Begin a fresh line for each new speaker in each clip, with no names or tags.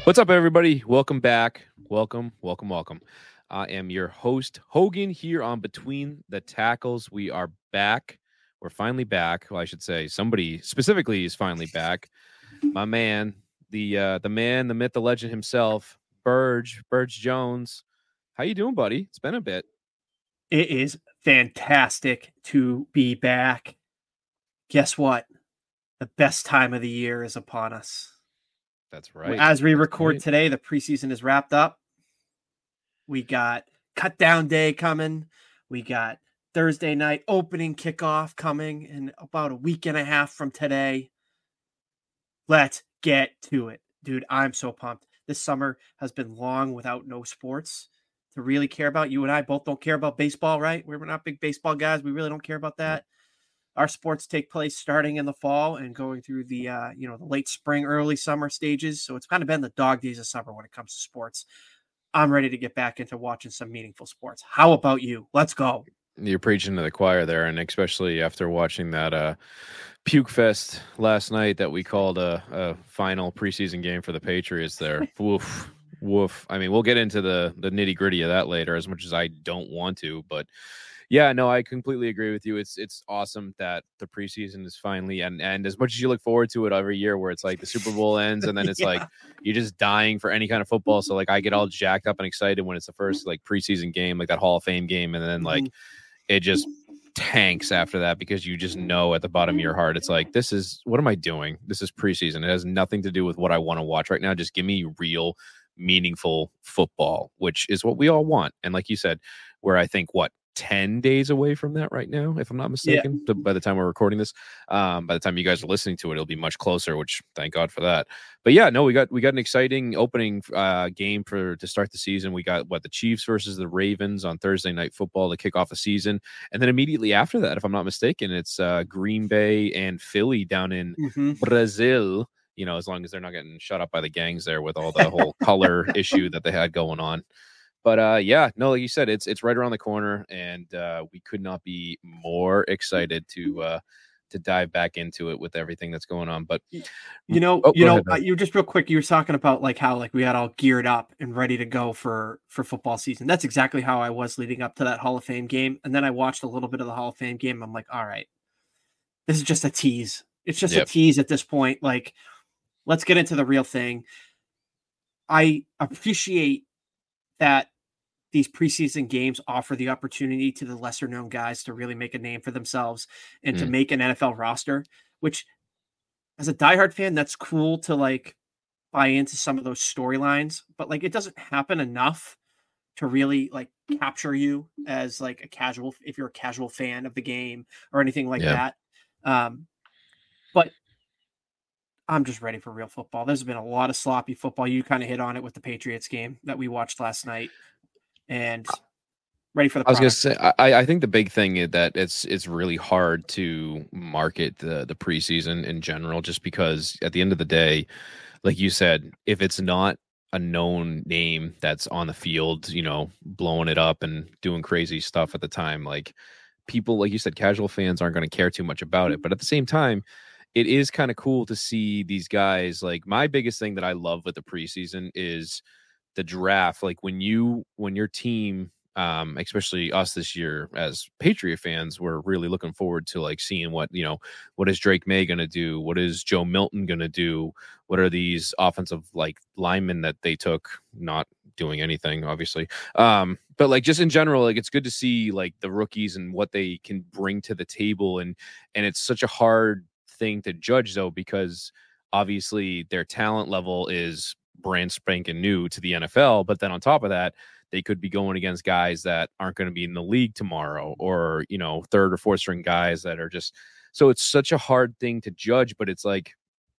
What's up, everybody? Welcome back. Welcome. I am your host, Hogan, here on Between the Tackles. We are back. We're finally back. Well, I should say somebody specifically is finally back. My man, the man, the myth, the legend himself, Burge Jones. How you doing, buddy? It's been a bit.
It is fantastic to be back. Guess what? The best time of the year is upon us.
That's right.
As we
That's
record
right.
today, the preseason is wrapped up. We got cut down day coming. We got Thursday night opening kickoff coming in about a week and a half from today. Let's get to it. Dude, I'm so pumped. This summer has been long without no sports to really care about. You and I both don't care about baseball, right? We're not big baseball guys. We really don't care about that. Our sports take place starting in the fall and going through the the late spring, early summer stages. So it's kind of been the dog days of summer when it comes to sports. I'm ready to get back into watching some meaningful sports. How about you? Let's go.
You're preaching to the choir there, and especially after watching that puke fest last night that we called a final preseason game for the Patriots there. Woof, woof. I mean, we'll get into the nitty gritty of that later, as much as I don't want to, but yeah, no, I completely agree with you. It's awesome that the preseason is finally and as much as you look forward to it every year, where it's like the Super Bowl ends and then it's
Yeah.
like you're just dying for any kind of football. So like I get all jacked up and excited when it's the first like preseason game, like that Hall of Fame game, and then like it just tanks after that because you just know at the bottom of your heart it's like, this is, what am I doing? This is preseason. It has nothing to do with what I want to watch right now. Just give me real meaningful football, which is what we all want. And like you said, where I think 10 days away from that right now, if I'm not
Yeah.
mistaken, by the time we're recording this. By the time you guys are listening to it, it'll be much closer, which thank God for that. But yeah, no, we got an exciting opening game to start the season. We got the Chiefs versus the Ravens on Thursday Night Football to kick off the season. And then immediately after that, if I'm not mistaken, it's Green Bay and Philly down in Brazil, as long as they're not getting shut up by the gangs there with all the whole color issue that they had going on. But yeah, no, like you said, it's right around the corner, and we could not be more excited to dive back into it with everything that's going on. But go ahead, man.
You just real quick, you were talking about like how like we had all geared up and ready to go for football season. That's exactly how I was leading up to that Hall of Fame game. And then I watched a little bit of the Hall of Fame game. I'm like, all right, this is just a tease. It's just a
Yep.
tease at this point. Like, let's get into the real thing. I appreciate that these preseason games offer the opportunity to the lesser known guys to really make a name for themselves and to make an NFL roster, which as a diehard fan, that's cool to like buy into some of those storylines, but like it doesn't happen enough to really like capture you as like a casual, if you're a casual fan of the game or anything like
Yeah.
that. But I'm just ready for real football. There's been a lot of sloppy football. You kind of hit on it with the Patriots game that we watched last night, and ready for the
I was gonna
product.
say, I think the big thing is that it's really hard to market the preseason in general, just because at the end of the day, like you said, if it's not a known name that's on the field, blowing it up and doing crazy stuff at the time, like people, like you said, casual fans aren't going to care too much about it. But at the same time, it is kind of cool to see these guys. Like my biggest thing that I love with the preseason is the draft. Like when your team, especially us this year as Patriot fans, we're really looking forward to like seeing what is Drake May going to do? What is Joe Milton going to do? What are these offensive like linemen that they took? Not doing anything, obviously. But like just in general, like it's good to see like the rookies and what they can bring to the table. And it's such a hard thing to judge though, because obviously their talent level is brand spanking new to the NFL. But then on top of that, they could be going against guys that aren't going to be in the league tomorrow, or, third or fourth string guys that are just, so it's such a hard thing to judge. But it's like,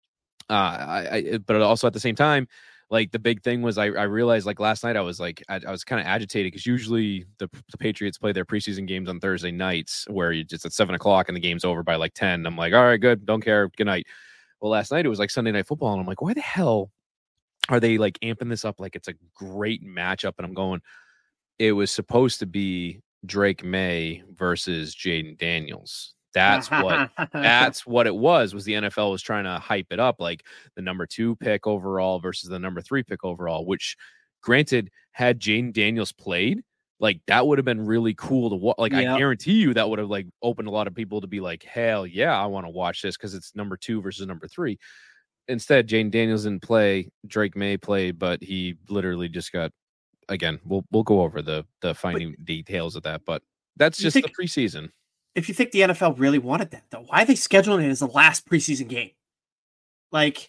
but also at the same time, like the big thing was I realized like last night I was kind of agitated because usually the Patriots play their preseason games on Thursday nights where you just at 7:00 and the game's over by like 10. I'm like, all right, good. Don't care. Good night. Well, last night it was like Sunday Night Football. And I'm like, why the hell are they like amping this up like it's a great matchup? And I'm going, it was supposed to be Drake May versus Jaden Daniels. That's what it was the NFL was trying to hype it up, like the number 2 pick overall versus the number 3 pick overall, which granted, had Jayden Daniels played, like that would have been really cool to watch. Like, I guarantee you that would have like opened a lot of people to be like, hell yeah, I want to watch this because it's number 2 versus number 3. Instead, Jayden Daniels didn't play. Drake May played, but he literally just got, again, we'll go over the fine details of that, but that's just the preseason.
If you think the NFL really wanted that, though, why are they scheduling it as the last preseason game? Like,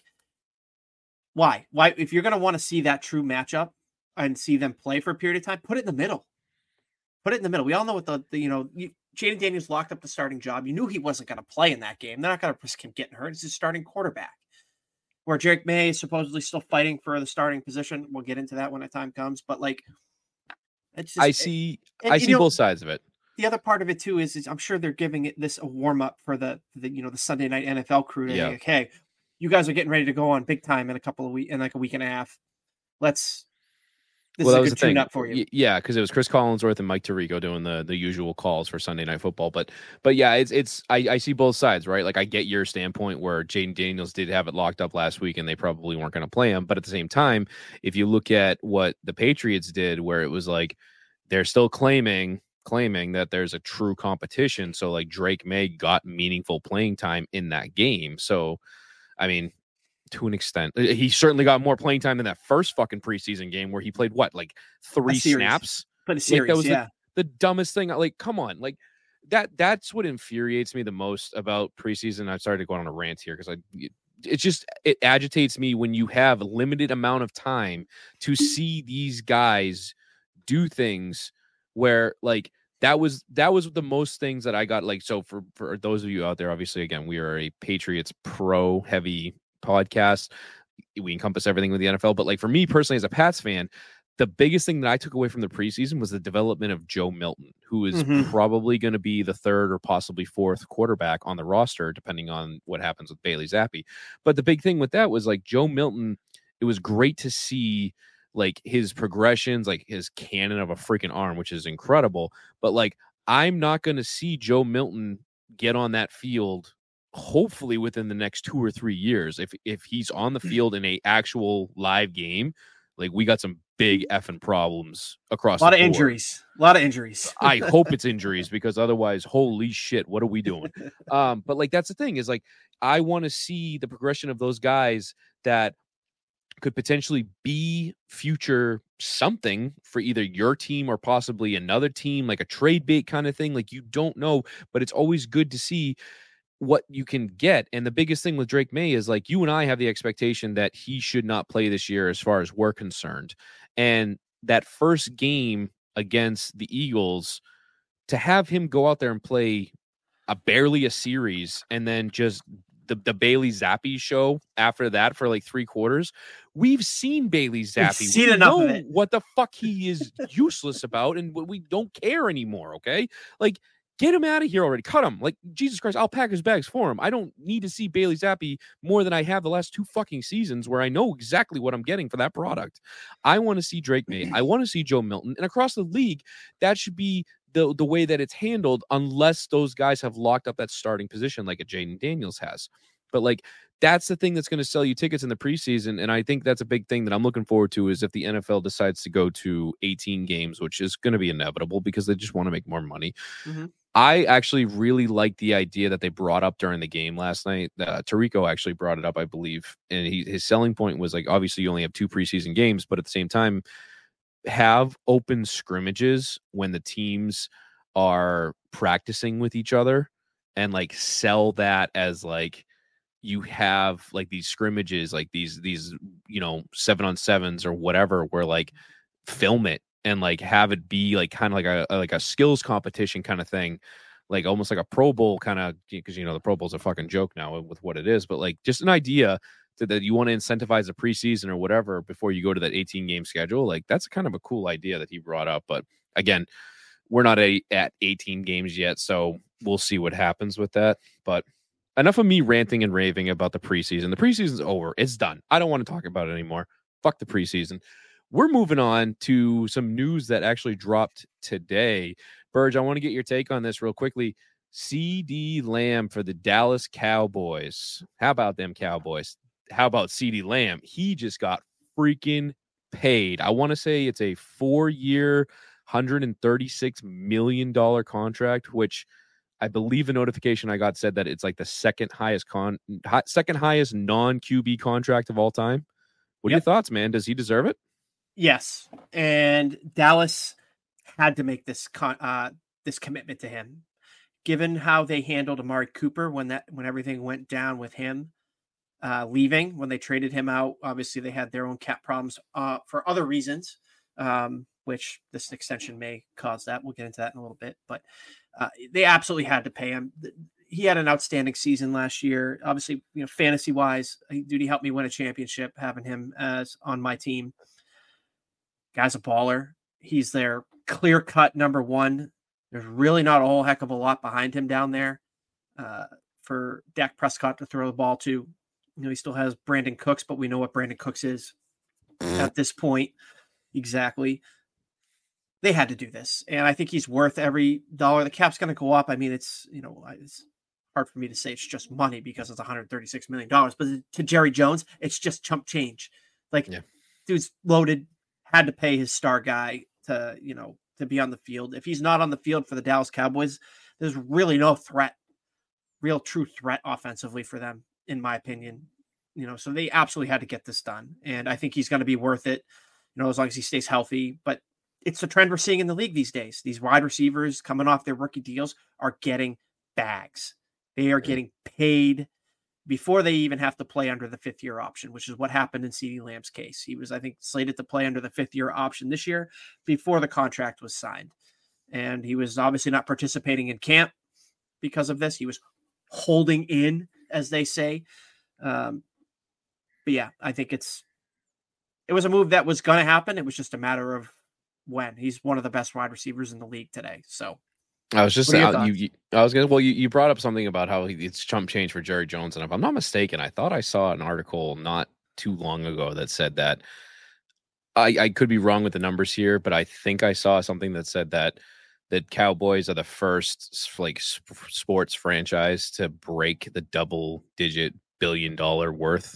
why? Why? If you're going to want to see that true matchup and see them play for a period of time, put it in the middle. Put it in the middle. We all know what Jayden Daniels locked up the starting job. You knew he wasn't going to play in that game. They're not going to risk him getting hurt. It's his starting quarterback. Where Drake May is supposedly still fighting for the starting position. We'll get into that when the time comes. But like, it's just,
I see both sides of it.
The other part of it too is I'm sure they're giving it this a warm up for the Sunday night NFL crew. To like, hey, you guys are getting ready to go on big time in a couple of weeks, in like a week and a half. This is a good tune up for you.
Yeah, because it was Chris Collinsworth and Mike Tirico doing the usual calls for Sunday Night Football. But yeah, I see both sides, right? Like, I get your standpoint where Jayden Daniels did have it locked up last week and they probably weren't going to play him. But at the same time, if you look at what the Patriots did, where it was like they're still claiming that there's a true competition. So like Drake May got meaningful playing time in that game. So, I mean, to an extent, he certainly got more playing time than that first fucking preseason game where he played like 3 snaps.
But a series,
like, that was the dumbest thing. Like, come on, like that's what infuriates me the most about preseason. I started to go on a rant here because it agitates me when you have a limited amount of time to see these guys do things where like that was the most things that I got. Like, so for those of you out there, obviously, again, we are a Patriots pro heavy podcast. We encompass everything with the NFL, but like for me personally as a Pats fan, the biggest thing that I took away from the preseason was the development of Joe Milton, who is probably going to be the 3rd or possibly 4th quarterback on the roster, depending on what happens with Bailey Zappi. But the big thing with that was like Joe Milton, it was great to see like his progressions, like his cannon of a freaking arm, which is incredible. But like, I'm not going to see Joe Milton get on that field hopefully within the next 2 or 3 years. If he's on the field in a actual live game, like we got some big effing problems across the board.
A lot of injuries.
I hope it's injuries because otherwise, holy shit, what are we doing? But like, that's the thing is like, I want to see the progression of those guys that could potentially be future something for either your team or possibly another team, like a trade bait kind of thing. Like, you don't know, but it's always good to see what you can get. And the biggest thing with Drake May is like, you and I have the expectation that he should not play this year as far as we're concerned. And that first game against the Eagles, to have him go out there and play barely a series and then just the Bailey Zappi show after that for like 3 quarters. We've seen Bailey Zappi.
We enough of it.
What the fuck he is useless about, and we don't care anymore. Okay, like, get him out of here already. Cut him. Like, Jesus Christ, I'll pack his bags for him. I don't need to see Bailey Zappi more than I have the last 2 fucking seasons where I know exactly what I'm getting for that product. I want to see Drake May. I want to see Joe Milton. And across the league, that should be the way that it's handled, unless those guys have locked up that starting position like a Jayden Daniels has. But like, that's the thing that's going to sell you tickets in the preseason. And I think that's a big thing that I'm looking forward to, is if the NFL decides to go to 18 games, which is going to be inevitable because they just want to make more money. I actually really like the idea that they brought up during the game last night. Tirico actually brought it up, I believe. And his selling point was like, obviously you only have 2 preseason games, but at the same time, have open scrimmages when the teams are practicing with each other, and like sell that as like, you have like these scrimmages, like these 7-on-7s or whatever, where like film it and like have it be like kind of like a skills competition kind of thing, like almost like a Pro Bowl kind of, because the Pro Bowl's a fucking joke now with what it is, but like just an idea that you want to incentivize the preseason or whatever before you go to that 18 game schedule. Like, that's kind of a cool idea that he brought up. But again, we're not at 18 games yet, so we'll see what happens with that. But enough of me ranting and raving about the preseason. The preseason's over. It's done. I don't want to talk about it anymore. Fuck the preseason. We're moving on to some news that actually dropped today. Burge, I want to get your take on this real quickly. CD Lamb for the Dallas Cowboys. How about them Cowboys? How about CD Lamb? He just got freaking paid. I want to say it's a 4-year, $136 million contract, which I believe the notification I got said that it's like the second highest non QB contract of all time. What are your thoughts, man? Does he deserve it?
Yes, and Dallas had to make this commitment to him, given how they handled Amari Cooper when everything went down with him leaving, when they traded him out. Obviously, they had their own cap problems for other reasons, which this extension may cause that. We'll get into that in a little bit, but they absolutely had to pay him. He had an outstanding season last year. Obviously, fantasy wise, dude, he helped me win a championship having him as on my team. Guy's a baller. He's their clear-cut number one. There's really not a whole heck of a lot behind him down there for Dak Prescott to throw the ball to. He still has Brandon Cooks, but we know what Brandon Cooks is at this point. Exactly. They had to do this, and I think he's worth every dollar. The cap's going to go up. I mean, it's hard for me to say it's just money because it's $136 million, but to Jerry Jones, it's just chump change. Dude's loaded. Had to pay his star guy to be on the field. If he's not on the field for the Dallas Cowboys, there's really no real true threat offensively for them, in my opinion. So they absolutely had to get this done. And I think he's going to be worth it, as long as he stays healthy. But it's the trend we're seeing in the league these days. These wide receivers coming off their rookie deals are getting bags. They are getting paid before they even have to play under the 5th-year option, which is what happened in CeeDee Lamb's case. He was, I think, slated to play under the 5th-year option this year before the contract was signed. And he was obviously not participating in camp because of this. He was holding in, as they say. But yeah, I think it was a move that was going to happen. It was just a matter of when. He's one of the best wide receivers in the league today. So
I was just you brought up something about how it's chump change for Jerry Jones. And if I'm not mistaken, I thought I saw an article not too long ago that said that I could be wrong with the numbers here, but I think I saw something that said that Cowboys are the first sports franchise to break the double-digit billion-dollar worth,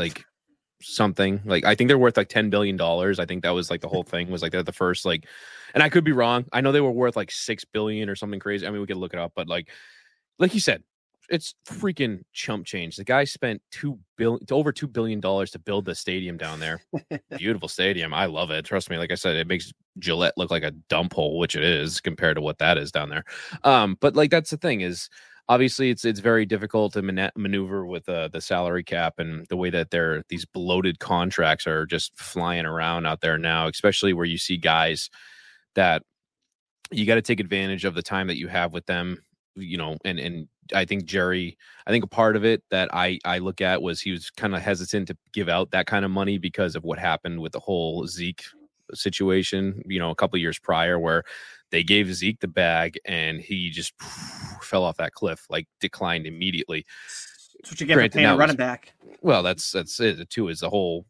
something I think they're worth $10 billion. I think that was the whole thing was they're the first and I could be wrong. I know they were worth $6 billion or something crazy. I mean, we could look it up, but like you said, it's freaking chump change. The guy spent over $2 billion to build the stadium down there. Beautiful stadium. I love it. Trust me. Like I said, it makes Gillette look like a dump hole, which it is compared to what that is down there. But that's the thing is, obviously, it's very difficult to maneuver with the salary cap and the way that these bloated contracts are just flying around out there now, especially where you see guys that you got to take advantage of the time that you have with them, and I think Jerry, a part of it that I look at was he was kind of hesitant to give out that kind of money because of what happened with the whole Zeke situation, a couple of years prior, where they gave Zeke the bag and he just fell off that cliff, declined immediately.
That's what you get for paying a running back.
Well, that's it too, is the whole,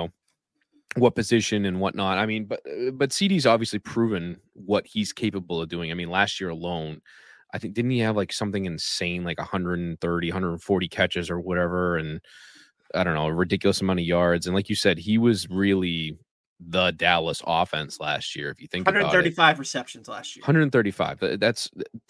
what position and whatnot. I mean, but CD's obviously proven what he's capable of doing. I mean, last year alone, I think, didn't he have something insane, 130, 140 catches or whatever? And I don't know, a ridiculous amount of yards. And like you said, he was really the Dallas offense last year. If you think
135 receptions last year,
135. That's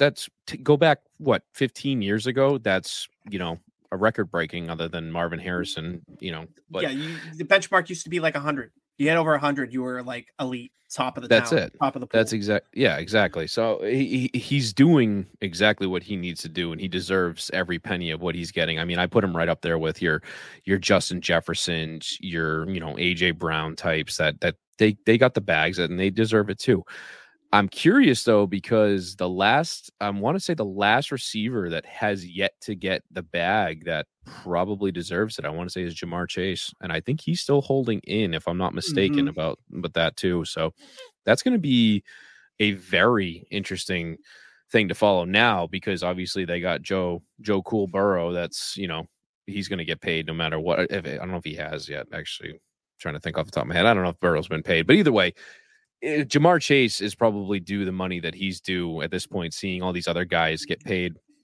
go back, 15 years ago. That's, a record breaking other than Marvin Harrison, but
the benchmark used to be 100. You had over 100, you were elite, top of the
that's
town,
it.
Top of the pool.
That's exactly. So he's doing exactly what he needs to do, and he deserves every penny of what he's getting. I mean, I put him right up there with your Justin Jeffersons, your AJ Brown types that they got the bags and they deserve it too. I'm curious though, because I want to say the last receiver that has yet to get the bag that probably deserves it, I want to say, is Ja'Marr Chase. And I think he's still holding in, if I'm not mistaken, about that too. So that's going to be a very interesting thing to follow now, because obviously they got Joe Cool Burrow. That's, he's going to get paid no matter what. I don't know if he has yet, actually. I'm trying to think off the top of my head. I don't know if Burrow's been paid, but either way, Ja'Marr Chase is probably due the money that he's due at this point, seeing all these other guys get paid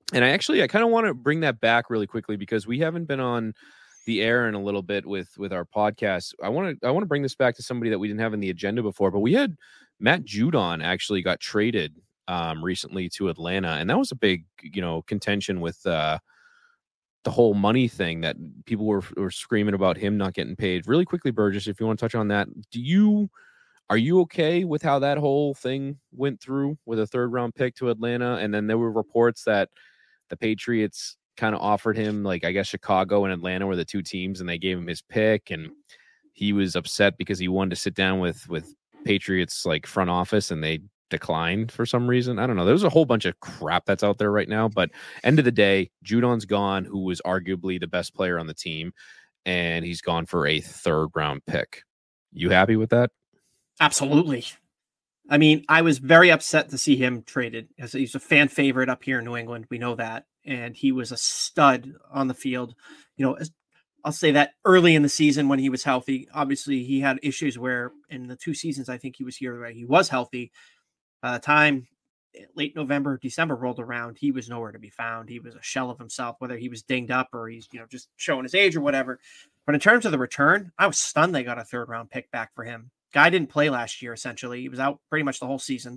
And I kind of want to bring that back really quickly because we haven't been on the air in a little bit with our podcast. I want to bring this back to somebody that we didn't have in the agenda before, but we had Matt Judon actually got traded recently to Atlanta, and that was a big, contention with the whole money thing that people were screaming about him not getting paid. Really quickly, Burgess, if you want to touch on that, are you okay with how that whole thing went through with a 3rd round pick to Atlanta? And then there were reports that the Patriots kind of offered him, like, I guess Chicago and Atlanta were the 2 teams, and they gave him his pick, and he was upset because he wanted to sit down with Patriots like front office, and they declined for some reason. I don't know. There's a whole bunch of crap that's out there right now, but end of the day, Judon's gone, who was arguably the best player on the team, and he's gone for a 3rd round pick. You happy with that?
Absolutely. I mean, I was very upset to see him traded, as he's a fan favorite up here in New England. We know that. And he was a stud on the field. I'll say that early in the season when he was healthy. Obviously, he had issues where in the 2 seasons I think he was here, where he was healthy. By the time late November, December rolled around, he was nowhere to be found. He was a shell of himself, whether he was dinged up or he's just showing his age or whatever. But in terms of the return, I was stunned they got a 3rd round pick back for him. Guy didn't play last year, essentially. He was out pretty much the whole season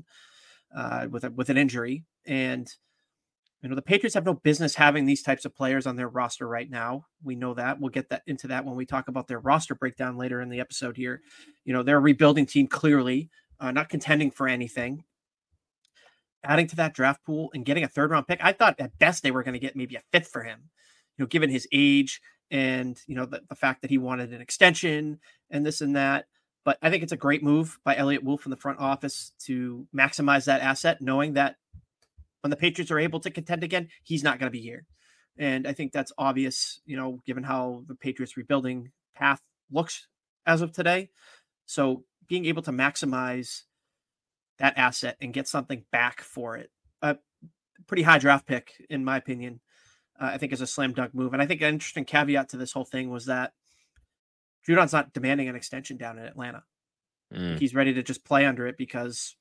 with an injury. And, the Patriots have no business having these types of players on their roster right now. We know that. We'll get into that when we talk about their roster breakdown later in the episode here. They're a rebuilding team, clearly, not contending for anything. Adding to that draft pool and getting a 3rd round pick, I thought at best they were going to get maybe a 5th for him, given his age and, the fact that he wanted an extension and this and that. But I think it's a great move by Elliott Wolf in the front office to maximize that asset, knowing that when the Patriots are able to contend again, he's not going to be here. And I think that's obvious, given how the Patriots rebuilding path looks as of today. So being able to maximize that asset and get something back for it, a pretty high draft pick, in my opinion, I think is a slam dunk move. And I think an interesting caveat to this whole thing was that Judon's not demanding an extension down in Atlanta. He's ready to just play under it because,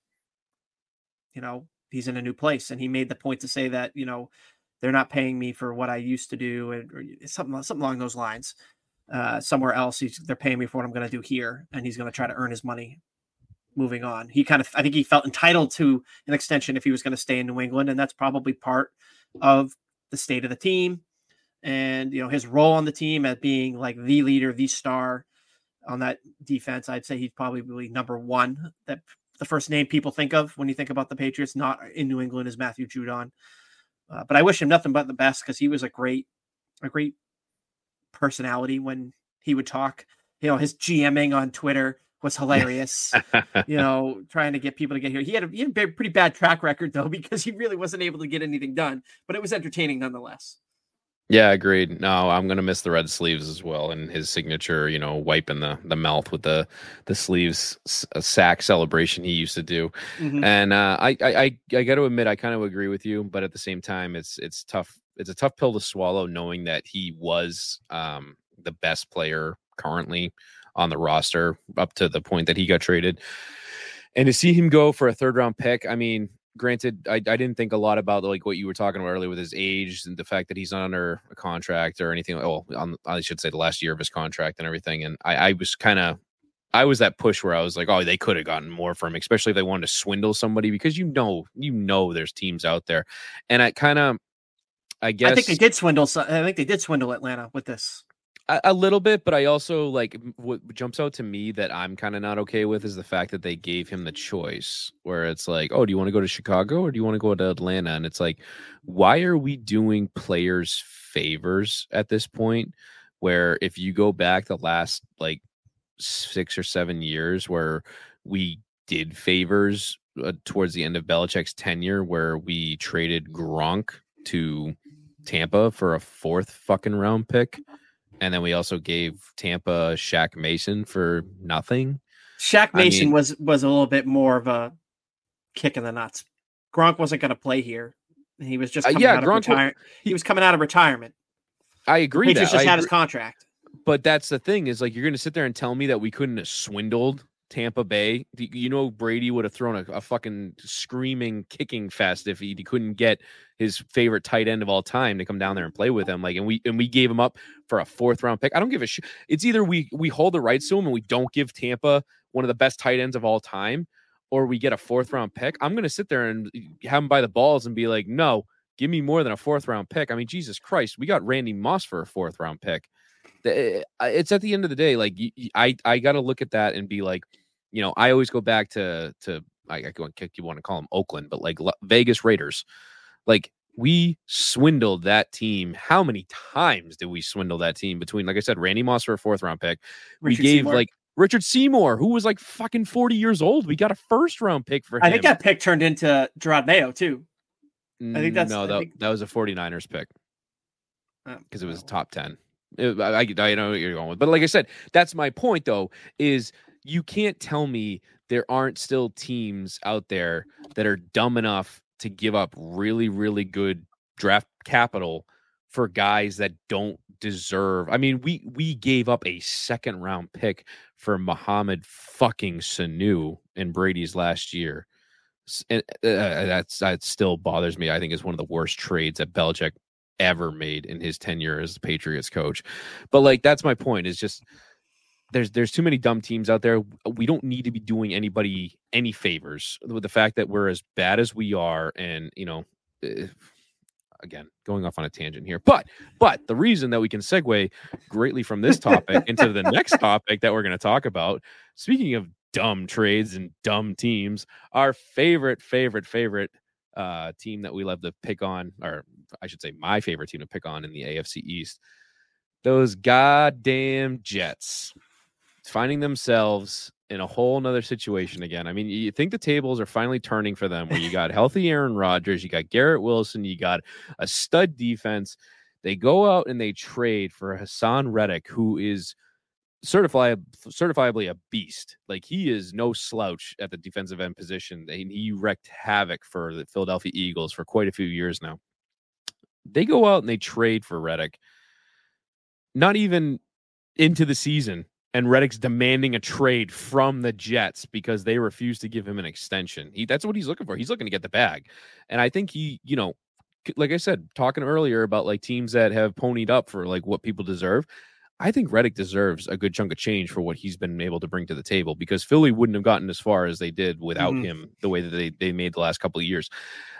he's in a new place. And he made the point to say that, they're not paying me for what I used to do, or something along those lines. Somewhere else, they're paying me for what I'm going to do here, and he's going to try to earn his money moving on. I think he felt entitled to an extension if he was going to stay in New England, and that's probably part of the state of the team. And, his role on the team as being like the leader, the star on that defense, I'd say he's probably number 1. That the first name people think of when you think about the Patriots, not in New England, is Matthew Judon. But I wish him nothing but the best because he was a great personality when he would talk. His GMing on Twitter was hilarious. Trying to get people to get here. He had a pretty bad track record though, because he really wasn't able to get anything done. But it was entertaining nonetheless.
Yeah, agreed. No, I'm gonna miss the red sleeves as well, and his signature, wiping the mouth with the sleeves sack celebration he used to do. Mm-hmm. And I got to admit, I kind of agree with you, but at the same time, it's tough. It's a tough pill to swallow, knowing that he was the best player currently on the roster up to the point that he got traded, and to see him go for a 3rd round pick. I mean, granted, I didn't think a lot about like what you were talking about earlier with his age and the fact that he's not under a contract or anything. I should say the last year of his contract and everything. And I was that push where I was like, oh, they could have gotten more from him, especially if they wanted to swindle somebody, because there's teams out there. And I guess
I think they did swindle. I think they did swindle Atlanta with this.
A little bit, but I also what jumps out to me that I'm kind of not okay with is the fact that they gave him the choice where it's like, oh, do you want to go to Chicago or do you want to go to Atlanta? And it's like, why are we doing players favors at this point? Where if you go back the last 6 or 7 years where we did favors towards the end of Belichick's tenure, where we traded Gronk to Tampa for a 4th fucking round pick. And then we also gave Tampa Shaq Mason for nothing.
Shaq Mason was a little bit more of a kick in the nuts. Gronk wasn't going to play here. He was just coming out of retirement. He was coming out of retirement.
I agree.
Patriots just had his contract.
But that's the thing is you're going to sit there and tell me that we couldn't have swindled Tampa Bay, Brady would have thrown a fucking screaming kicking fest if he couldn't get his favorite tight end of all time to come down there and play with him. Like, and we gave him up for a 4th round pick. I don't give a shit. It's either we hold the rights to him and we don't give Tampa one of the best tight ends of all time, or we get a 4th round pick. I'm going to sit there and have him by the balls and be like, no, give me more than a 4th round pick. I mean, Jesus Christ, we got Randy Moss for a 4th round pick. It's at the end of the day, like I got to look at that and be like, I always go back to I go and kick, you want to call them Oakland, but like Vegas Raiders. Like, we swindled that team. How many times did we swindle that team between, like I said, Randy Moss for a 4th round pick? We gave Seymour. Like Richard Seymour, who was like fucking 40 years old. We got a 1st round pick for him.
I think that pick turned into Gerard Mayo too.
I think that was a 49ers pick because it was top 10. I know what you're going with, but like I said, that's my point though, is you can't tell me there aren't still teams out there that are dumb enough to give up really, really good draft capital for guys that don't deserve. I mean, we gave up a 2nd round pick for Mohamed fucking Sanu in Brady's last year. And that still bothers me. I think is one of the worst trades that Belichick ever made in his tenure as the Patriots coach. But like, that's my point, is just there's too many dumb teams out there. We don't need to be doing anybody any favors with the fact that we're as bad as we are. And, again, going off on a tangent here, but the reason that we can segue greatly from this topic into the next topic that we're going to talk about, speaking of dumb trades and dumb teams, our favorite team that we love to pick on, or I should say my favorite team to pick on in the AFC East, those goddamn Jets, finding themselves in a whole nother situation again. I mean, you think the tables are finally turning for them, where you got healthy Aaron Rodgers, you got Garrett Wilson, you got a stud defense. They go out and they trade for Hassan Reddick, who is certifiably a beast. Like, he is no slouch at the defensive end position. He wreaked havoc for the Philadelphia Eagles for quite a few years now. They go out and they trade for Reddick, not even into the season, and Reddick's demanding a trade from the Jets because they refuse to give him an extension. That's what he's looking for. He's looking to get the bag. And I think he, like I said, talking earlier about like teams that have ponied up for like what people deserve, I think Reddick deserves a good chunk of change for what he's been able to bring to the table, because Philly wouldn't have gotten as far as they did without him, the way that they made the last couple of years.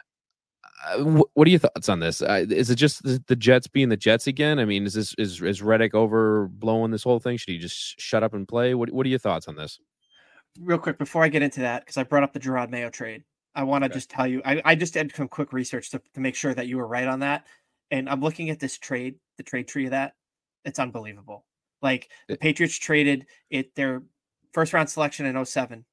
What are your thoughts on this? Is it just the Jets being the Jets again? I mean, is Reddick overblowing this whole thing? Should he just shut up and play? What are your thoughts on this?
Real quick, before I get into that, because I brought up the Gerard Mayo trade, I want to just tell you, I just did some quick research to make sure that you were right on that. And I'm looking at this trade, the trade tree of that. It's unbelievable. Like, the Patriots traded their 1st round selection in 2007,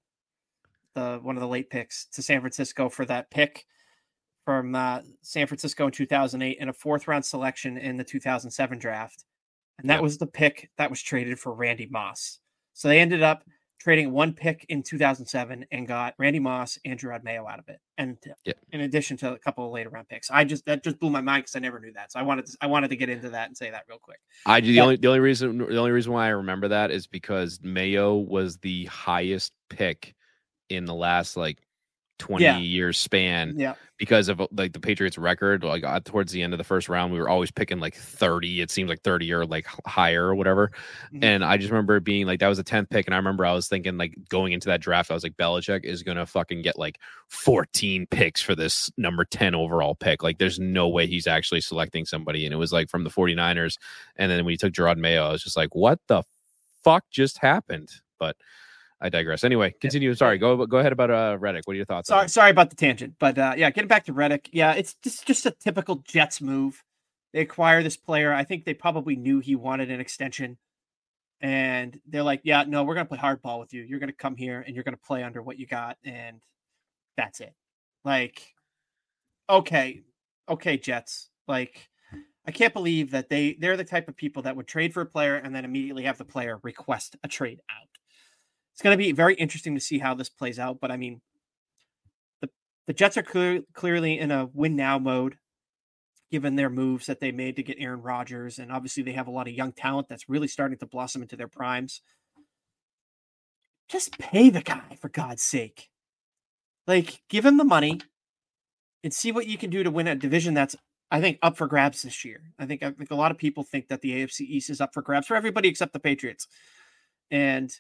one of the late picks, to San Francisco for that pick from San Francisco in 2008, and a 4th round selection in the 2007 draft. And that was the pick that was traded for Randy Moss. So they ended up trading 1 pick in 2007 and got Randy Moss and Gerard Mayo out of it. And in addition to a couple of later round picks, that just blew my mind because I never knew that. So I wanted to get into that and say that real quick.
The only reason why I remember that is because Mayo was the highest pick in the last 20 year span, because of like the Patriots record. Like, towards the end of the 1st round, we were always picking 30. It seemed like 30 or higher or whatever. And I just remember it being that was a 10th pick. And I remember I was thinking, going into that draft, I was like, Belichick is going to fucking get 14 picks for this number 10 overall pick. There's no way he's actually selecting somebody. And it was from the 49ers. And then when he took Gerard Mayo, I was just like, what the fuck just happened? But I digress. Anyway, continue. Sorry, go ahead about Reddick. What are your thoughts?
Sorry about the tangent, but getting back to Reddick, it's just a typical Jets move. They acquire this player. I think they probably knew he wanted an extension, and they're like, "Yeah, no, we're gonna play hardball with you. You're gonna come here and you're gonna play under what you got, and that's it." Okay, Jets. I can't believe that they're the type of people that would trade for a player and then immediately have the player request a trade out. It's going to be very interesting to see how this plays out. But I mean, the Jets are clearly in a win now mode, given their moves that they made to get Aaron Rodgers. And obviously they have a lot of young talent that's really starting to blossom into their primes. just pay the guy, for God's sake. Like, give him the money and see what you can do to win a division that's, I think, up for grabs this year. I think a lot of people think that the AFC East is up for grabs for everybody except the Patriots. And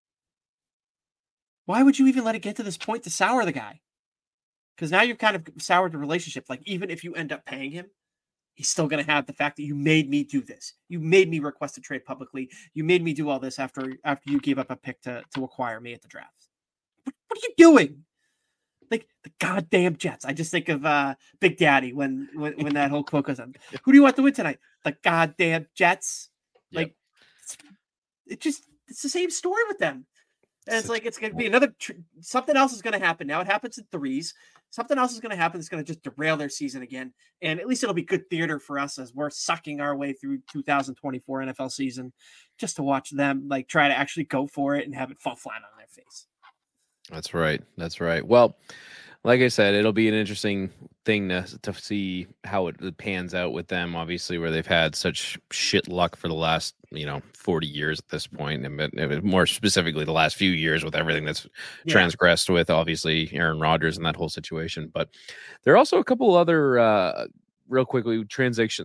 why would you even let it get to this point to sour the guy? Because now you've kind of soured the relationship. Like, even if you end up paying him, he's still going to have the fact that you made me do this. You made me request a trade publicly. You made me do all this after you gave up a pick to acquire me at the draft. What are you doing? Like, the goddamn Jets. I just think of Big Daddy when that whole quote goes on. Who do you want to win tonight? The goddamn Jets.
Yep.
Like, it's the same story with them. And it's like, it's going to be another, something else is going to happen. Now it happens in threes. Something else is going to happen that's going to just derail their season again. And at least it'll be good theater for us as we're sucking our way through 2024 NFL season just to watch them like try to actually go for it and have it fall flat on their face.
That's right. That's right. Well, like I said, it'll be an interesting thing to see how it pans out with them, obviously, where they've had such shit luck for the last, 40 years at this point, and more specifically the last few years with everything that's transgressed with, obviously, Aaron Rodgers and that whole situation. But there are also a couple other real quickly transactions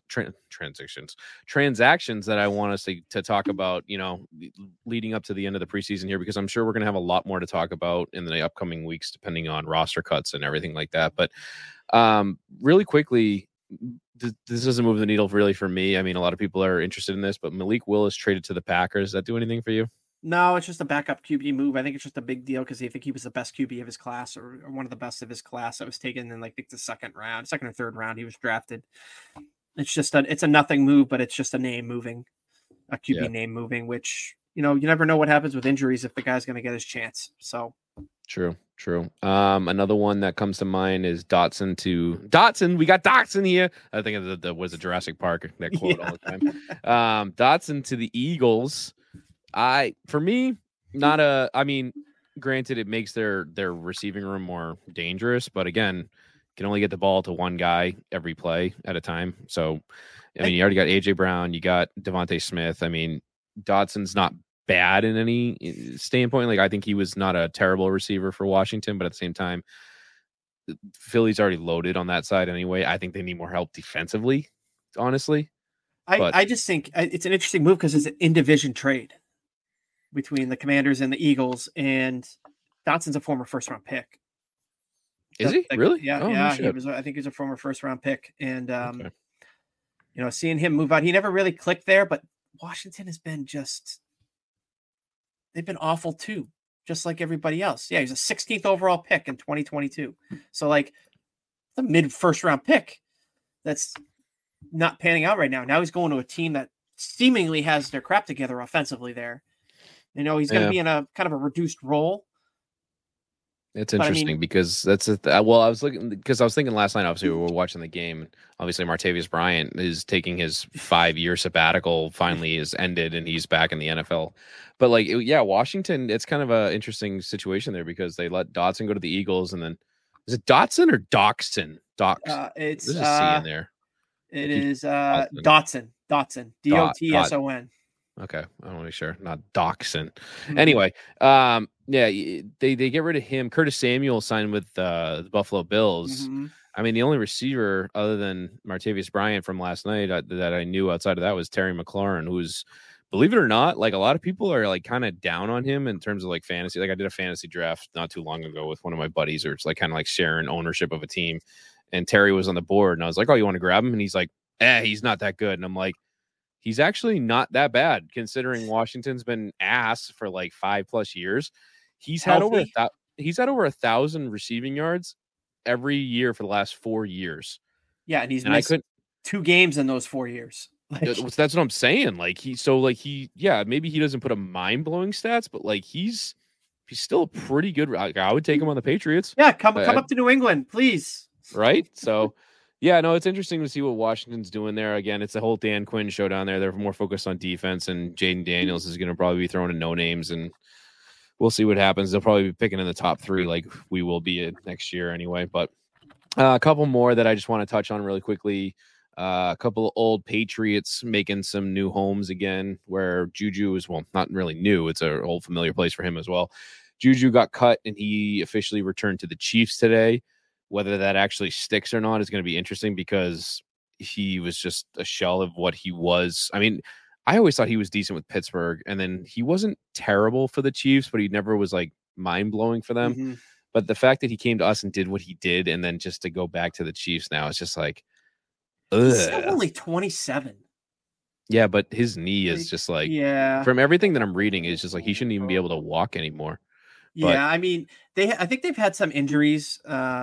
that I want us to talk about, leading up to the end of the preseason here, because I'm sure we're going to have a lot more to talk about in the upcoming weeks, depending on roster cuts and everything like that. But really quickly, this doesn't move the needle really for me. I mean, a lot of people are interested in this, but Malik Willis traded to the Packers. Does that do anything for you?
No, it's just a backup QB move. I think it's just a big deal because I think he was the best QB of his class, or one of the best of his class that was taken in like the second or third round. He was drafted. It's just it's a nothing move, but it's just a name moving, a QB name moving, which, you never know what happens with injuries if the guy's going to get his chance. So
true. Another one that comes to mind is Dotson. We got Dotson here. I think that was a Jurassic Park, that quote all the time. Dotson to the Eagles. Granted, it makes their receiving room more dangerous, but again, can only get the ball to one guy every play at a time. So, you already got AJ Brown, you got Devontae Smith. I mean, Dotson's not bad in any standpoint. Like, I think he was not a terrible receiver for Washington, but at the same time, Philly's already loaded on that side anyway. I think they need more help defensively, honestly.
I just think it's an interesting move because it's an in-division trade between the Commanders and the Eagles, and Dotson's a former first-round pick.
Is he really?
Yeah. He was. I think he's a former first-round pick, and seeing him move out, he never really clicked there. But Washington has been they've been awful too, just like everybody else. Yeah, he's a 16th overall pick in 2022. So like the mid-first-round pick that's not panning out right now. Now he's going to a team that seemingly has their crap together offensively there. He's going to be in a kind of a reduced role.
It's interesting because I was thinking last night, obviously we were watching the game. Obviously Martavius Bryant is taking his 5-year sabbatical, finally is ended, and he's back in the NFL. But Washington, it's kind of an interesting situation there because they let Dotson go to the Eagles, and then is it Dotson or Doxson?
It's
there's a C in there.
It is Dotson. Dotson. D-O-T-S-O-N.
Okay, I want to make sure, not Doxson. Mm-hmm. Anyway, they get rid of him. Curtis Samuel signed with the Buffalo Bills.
Mm-hmm.
I mean, the only receiver other than Martavius Bryant from last night that I knew outside of that was Terry McLaurin, who's, believe it or not, like a lot of people are like kind of down on him in terms of like fantasy. Like I did a fantasy draft not too long ago with one of my buddies, or it's like kind of like sharing ownership of a team. And Terry was on the board, and I was like, "Oh, you want to grab him?" And he's like, he's not that good." And I'm like, he's actually not that bad considering Washington's been ass for like 5+ years. He's had over 1,000 receiving yards every year for the last 4 years.
Yeah, and he's missed 2 games in those 4 years.
That's what I'm saying. Maybe he doesn't put a mind-blowing stats, but like he's still a pretty good. Like, I would take him on the Patriots.
Yeah, come up to New England, please.
Right? So yeah, no, it's interesting to see what Washington's doing there. Again, it's the whole Dan Quinn show down there. They're more focused on defense, and Jaden Daniels is going to probably be throwing in no names, and we'll see what happens. They'll probably be picking in the top 3 like we will be next year anyway. But a couple more that I just want to touch on really quickly. A couple of old Patriots making some new homes again, where Juju is, well, not really new. It's an old familiar place for him as well. Juju got cut and he officially returned to the Chiefs today. Whether that actually sticks or not is going to be interesting because he was just a shell of what he was. I mean, I always thought he was decent with Pittsburgh, and then he wasn't terrible for the Chiefs, but he never was like mind blowing for them.
Mm-hmm.
But the fact that he came to us and did what he did, and then just to go back to the Chiefs now, it's just like,
he's still only 27.
Yeah, but his knee is just like, from everything that I'm reading, is just like he shouldn't even be able to walk anymore.
But, I mean, I think they've had some injuries.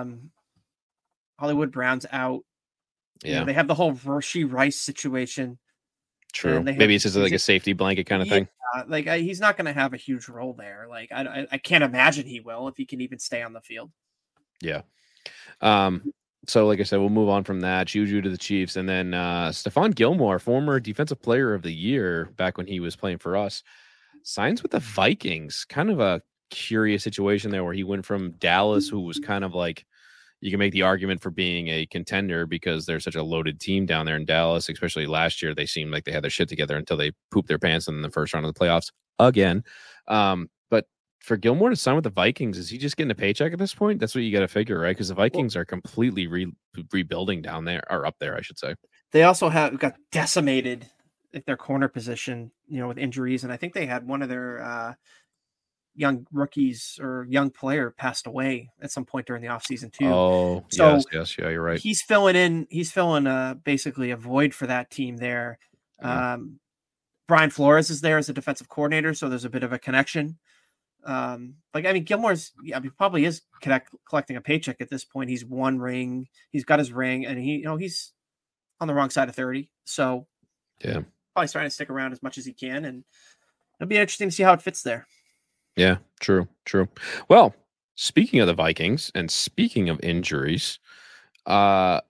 Hollywood Brown's out.
Yeah,
they have the whole Rashee Rice situation.
True. Maybe it's just like a safety blanket kind of thing.
Like he's not going to have a huge role there. Like I can't imagine he will if he can even stay on the field.
Yeah. So like I said, we'll move on from that. Juju to the Chiefs, and then Stephon Gilmore, former Defensive Player of the Year back when he was playing for us, signs with the Vikings. Kind of a curious situation there where he went from Dallas, who was kind of like, you can make the argument for being a contender because they're such a loaded team down there in Dallas, especially last year. They seemed like they had their shit together until they pooped their pants in the first round of the playoffs again. But for Gilmore to sign with the Vikings, is he just getting a paycheck at this point? That's what you got to figure, right? Because the Vikings are completely rebuilding down there, or up there, I should say.
They also got decimated at their corner position, with injuries. And I think they had one of their young rookies or young player passed away at some point during the offseason too.
Oh, so yes, yeah, you're right.
He's filling basically a void for that team there. Mm-hmm. Brian Flores is there as a defensive coordinator, so there's a bit of a connection. Gilmore's probably is collecting a paycheck at this point. He's one ring, he's got his ring, and he's on the wrong side of 30. So
yeah,
probably trying to stick around as much as he can, and it'll be interesting to see how it fits there.
Yeah, true. Well, speaking of the Vikings and speaking of injuries, JJ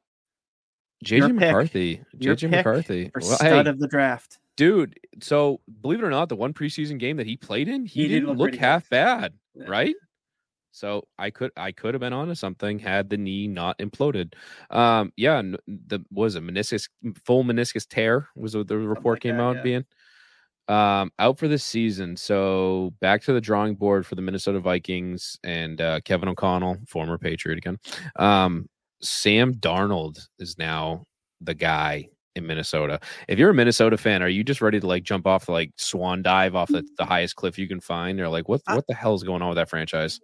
McCarthy
for stud of the draft.
Dude, so believe it or not, the one preseason game that he played in, he didn't look half bad, right? So I could have been onto something had the knee not imploded. Full meniscus tear was what the report came out being. Out for this season. So back to the drawing board for the Minnesota Vikings and Kevin O'Connell, former Patriot again. Sam Darnold is now the guy in Minnesota. If you're a Minnesota fan, are you just ready to like jump off like swan dive off the highest cliff you can find, or like what the hell is going on with that franchise?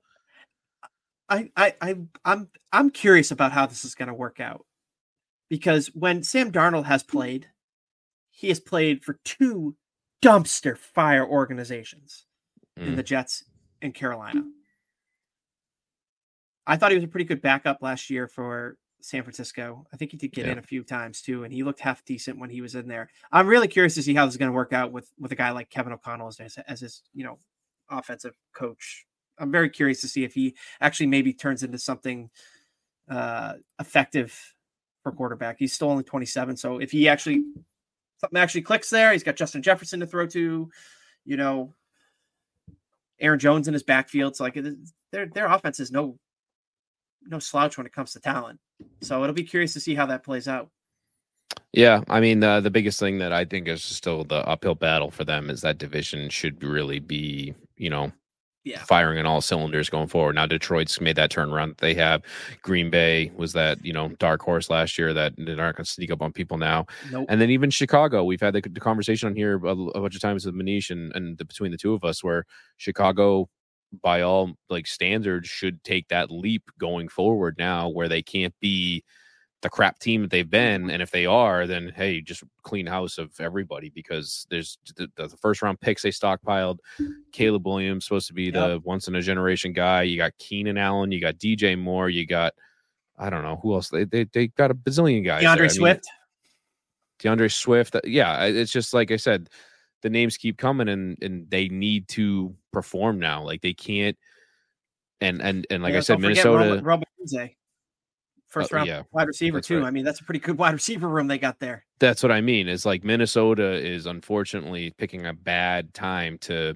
I'm curious about how this is going to work out, because when Sam Darnold has played, he has played for two dumpster fire organizations in the Jets and Carolina. I thought he was a pretty good backup last year for San Francisco. I think he did get in a few times too, and he looked half decent when he was in there. I'm really curious to see how this is going to work out with a guy like Kevin O'Connell as his offensive coach. I'm very curious to see if he actually maybe turns into something effective for quarterback. He's still only 27, so if he something actually clicks there, he's got Justin Jefferson to throw to, Aaron Jones in his backfield. So like their offense is no slouch when it comes to talent. So it'll be curious to see how that plays out.
Yeah, I mean the biggest thing that I think is still the uphill battle for them is that division should really be, firing on all cylinders going forward. Now Detroit's made that turnaround that they have. Green Bay was that, dark horse last year that they're not going to sneak up on people now.
Nope.
And then even Chicago, we've had the conversation on here a bunch of times with Manish and between the two of us, where Chicago, by all like standards, should take that leap going forward now, where they can't be the crap team that they've been. And if they are, then hey, just clean house of everybody, because there's the first round picks they stockpiled. Caleb Williams supposed to be the once in a generation guy. You got Keenan Allen, you got DJ Moore, you got, I don't know who else. They got a bazillion guys. DeAndre Swift. Yeah, it's just like I said, the names keep coming and they need to perform now. Like they can't. And like I said, Minnesota.
Robert Lindsay. First round wide receiver too. Right. I mean, that's a pretty good wide receiver room they got there.
That's what I mean. Is like Minnesota is unfortunately picking a bad time to,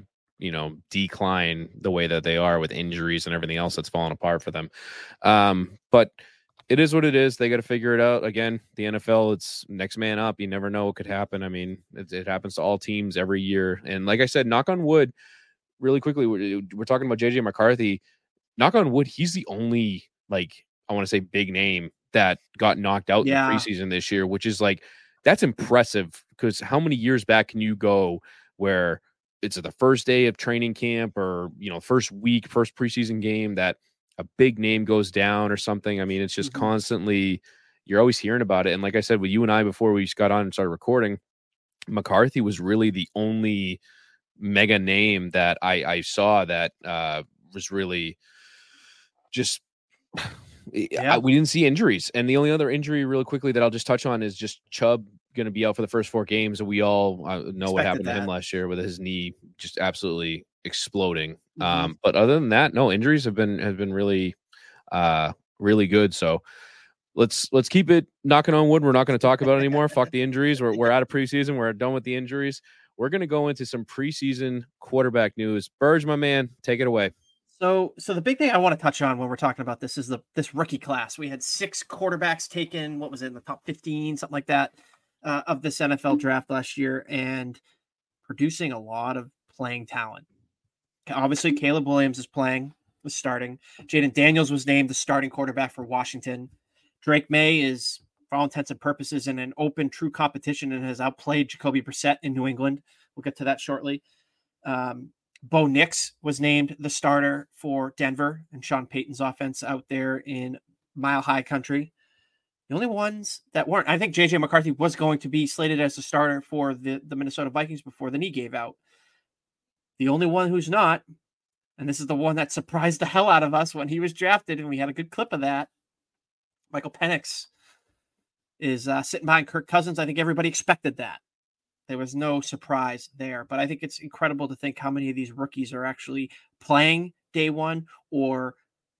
decline the way that they are with injuries and everything else that's falling apart for them. But it is what it is. They got to figure it out. Again, the NFL, it's next man up. You never know what could happen. I mean, it happens to all teams every year. And like I said, knock on wood, really quickly, we're talking about JJ McCarthy. Knock on wood, he's the only, like, I want to say big name that got knocked out in the preseason this year, which is like, that's impressive, because how many years back can you go where it's the first day of training camp or, first week, first preseason game that a big name goes down or something? I mean, it's just constantly, you're always hearing about it. And like I said, with you and I, before we just got on and started recording, McCarthy was really the only mega name that I saw that was really just, we didn't see injuries. And the only other injury really quickly that I'll just touch on is just Chubb going to be out for the first 4 games. And we all know what happened to him last year with his knee just absolutely exploding. But other than that, no, injuries have been really, really good. So let's keep it knocking on wood. We're not going to talk about it anymore. Fuck the injuries. We're out of preseason. We're done with the injuries. We're going to go into some preseason quarterback news. Burge, my man, take it away.
So the big thing I want to touch on when we're talking about this is this rookie class. We had 6 quarterbacks taken. What was it, in the top 15, something like that, of this NFL draft last year, and producing a lot of playing talent. Obviously, Caleb Williams was starting. Jaden Daniels was named the starting quarterback for Washington. Drake May is, for all intents and purposes, in an open, true competition and has outplayed Jacoby Brissett in New England. We'll get to that shortly. Bo Nix was named the starter for Denver and Sean Payton's offense out there in Mile High Country. The only ones that weren't, I think JJ McCarthy was going to be slated as the starter for the Minnesota Vikings before the knee gave out. The only one who's not, and this is the one that surprised the hell out of us when he was drafted, and we had a good clip of that, Michael Penix is sitting behind Kirk Cousins. I think everybody expected that. There was no surprise there, but I think it's incredible to think how many of these rookies are actually playing day one or,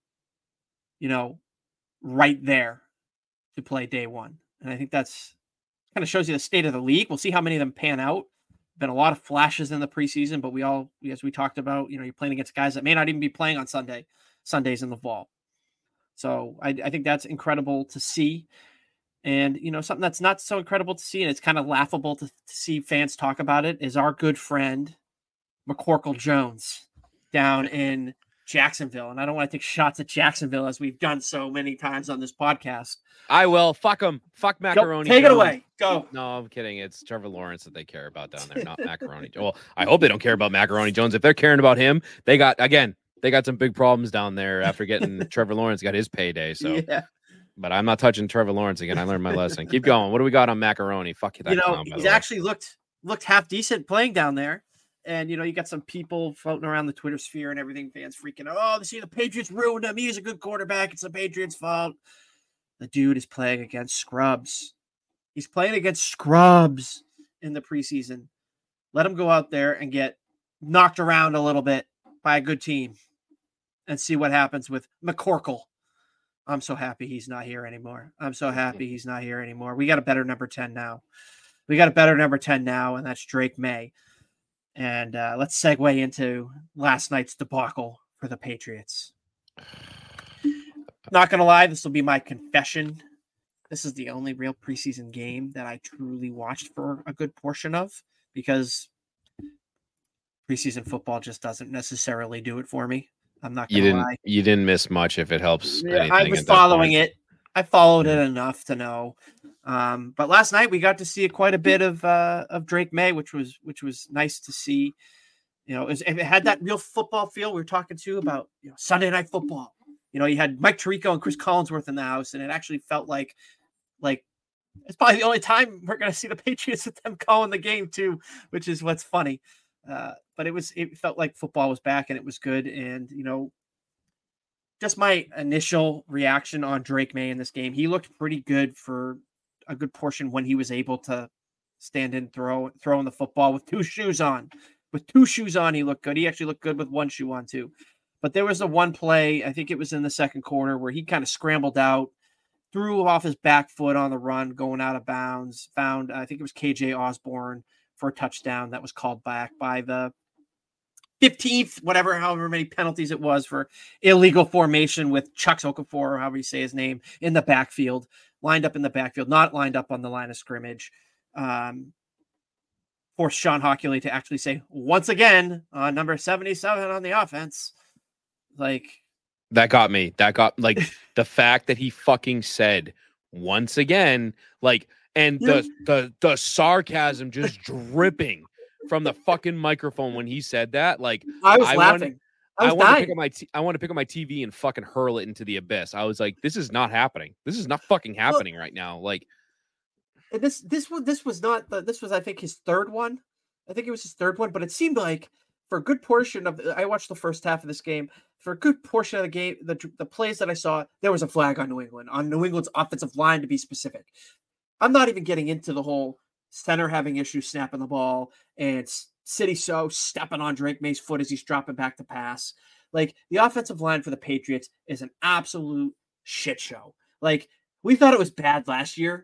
right there to play day one. And I think that's kind of shows you the state of the league. We'll see how many of them pan out. Been a lot of flashes in the preseason, but as we talked about, you're playing against guys that may not even be playing on Sundays in the fall. So I think that's incredible to see. And, something that's not so incredible to see, and it's kind of laughable to see fans talk about it, is our good friend McCorkle Jones down in Jacksonville. And I don't want to take shots at Jacksonville as we've done so many times on this podcast.
I will. Fuck them. Fuck Macaroni.
Take it away. Go.
No, I'm kidding. It's Trevor Lawrence that they care about down there, not Macaroni. Well, I hope they don't care about Macaroni Jones. If they're caring about him, they got some big problems down there after getting Trevor Lawrence got his payday. So, yeah. But I'm not touching Trevor Lawrence again. I learned my lesson. Keep going. What do we got on Macaroni? Fuck you.
He's actually looked half decent playing down there. And, you got some people floating around the Twitter sphere and everything, fans freaking out. Oh, the Patriots ruined him. He's a good quarterback. It's the Patriots' fault. The dude is playing against scrubs. He's playing against scrubs in the preseason. Let him go out there and get knocked around a little bit by a good team and see what happens with McCorkle. I'm so happy he's not here anymore. We got a better number 10 now. And that's Drake May. And let's segue into last night's debacle for the Patriots. Not going to lie, this will be my confession. This is the only real preseason game that I truly watched for a good portion of, because preseason football just doesn't necessarily do it for me. I'm not going to lie.
You didn't miss much if it helps anything.
I was following it. I followed it enough to know. But last night we got to see quite a bit of Drake May, which was nice to see. It had that real football feel. We were talking too about Sunday Night Football. You had Mike Tirico and Chris Collinsworth in the house, and it actually felt like it's probably the only time we're going to see the Patriots with them calling the game too, which is what's funny. But it felt like football was back, and it was good. And, just my initial reaction on Drake May in this game, he looked pretty good for a good portion when he was able to stand in, throwing the football with 2 shoes on. With 2 shoes on, he looked good. He actually looked good with 1 shoe on too. But there was a one play, I think it was in the second quarter, where he kind of scrambled out, threw off his back foot on the run, going out of bounds, found, I think it was KJ Osborne for a touchdown that was called back by the 15th, whatever, however many penalties it was for illegal formation with Chuck Okafor, or however you say his name, in the backfield, lined up in the backfield, not lined up on the line of scrimmage. Forced Sean Hockley to actually say, once again, number 77 on the offense. Like,
that got me. That got, like, the fact that he fucking said, once again, like, and the sarcasm just dripping from the fucking microphone when he said that. Like,
I was laughing. I want
to pick up my TV and fucking hurl it into the abyss. I was like, this is not happening. This is not fucking happening right now. Like,
this was not this was, I think, his third one. I think it was his third one, but it seemed like for a good portion of I watched the first half of this game. For a good portion of the game, the plays that I saw, there was a flag on New England's offensive line, to be specific. I'm not even getting into the whole center having issues snapping the ball and City So stepping on Drake May's foot as he's dropping back to pass. Like, the offensive line for the Patriots is an absolute shit show. Like, we thought it was bad last year.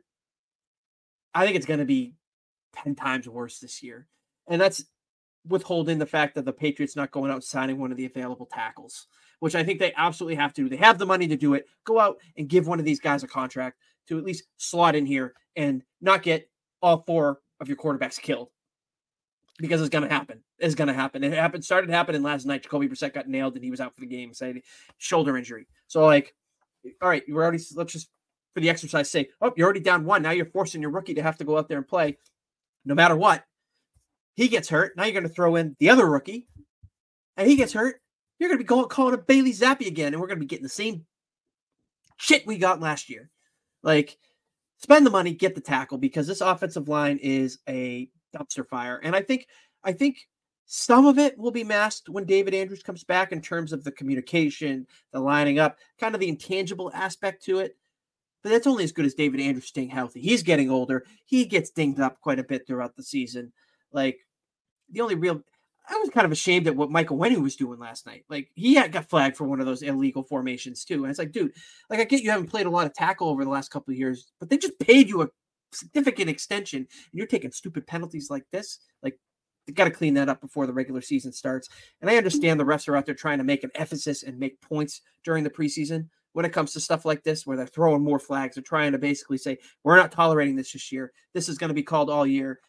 I think it's going to be 10 times worse this year. And that's withholding the fact that the Patriots not going out and signing one of the available tackles, which I think they absolutely have to do. They have the money to do it. Go out and give one of these guys a contract to at least slot in here and not get all four of your quarterbacks killed, because it's going to happen. It's going to happen. It started happening last night. Jacoby Brissett got nailed and he was out for the game, saying shoulder injury. So, like, all right, let's just, for the exercise, say, oh, you're already down one. Now you're forcing your rookie to have to go out there and play no matter what. He gets hurt. Now you're going to throw in the other rookie, and he gets hurt. You're going to be calling a Bailey Zappi again, and we're going to be getting the same shit we got last year. Like, spend the money, get the tackle, because this offensive line is a dumpster fire. And I think some of it will be masked when David Andrews comes back in terms of the communication, the lining up, kind of the intangible aspect to it. But that's only as good as David Andrews staying healthy. He's getting older. He gets dinged up quite a bit throughout the season. Like, I was kind of ashamed at what Michael Wenning was doing last night. Like, he got flagged for one of those illegal formations too. And it's like, dude, like, I get you haven't played a lot of tackle over the last couple of years, but they just paid you a significant extension, and you're taking stupid penalties like this. Like, they got to clean that up before the regular season starts. And I understand the refs are out there trying to make an emphasis and make points during the preseason when it comes to stuff like this, where they're throwing more flags. They're trying to basically say, we're not tolerating this year. This is going to be called all year.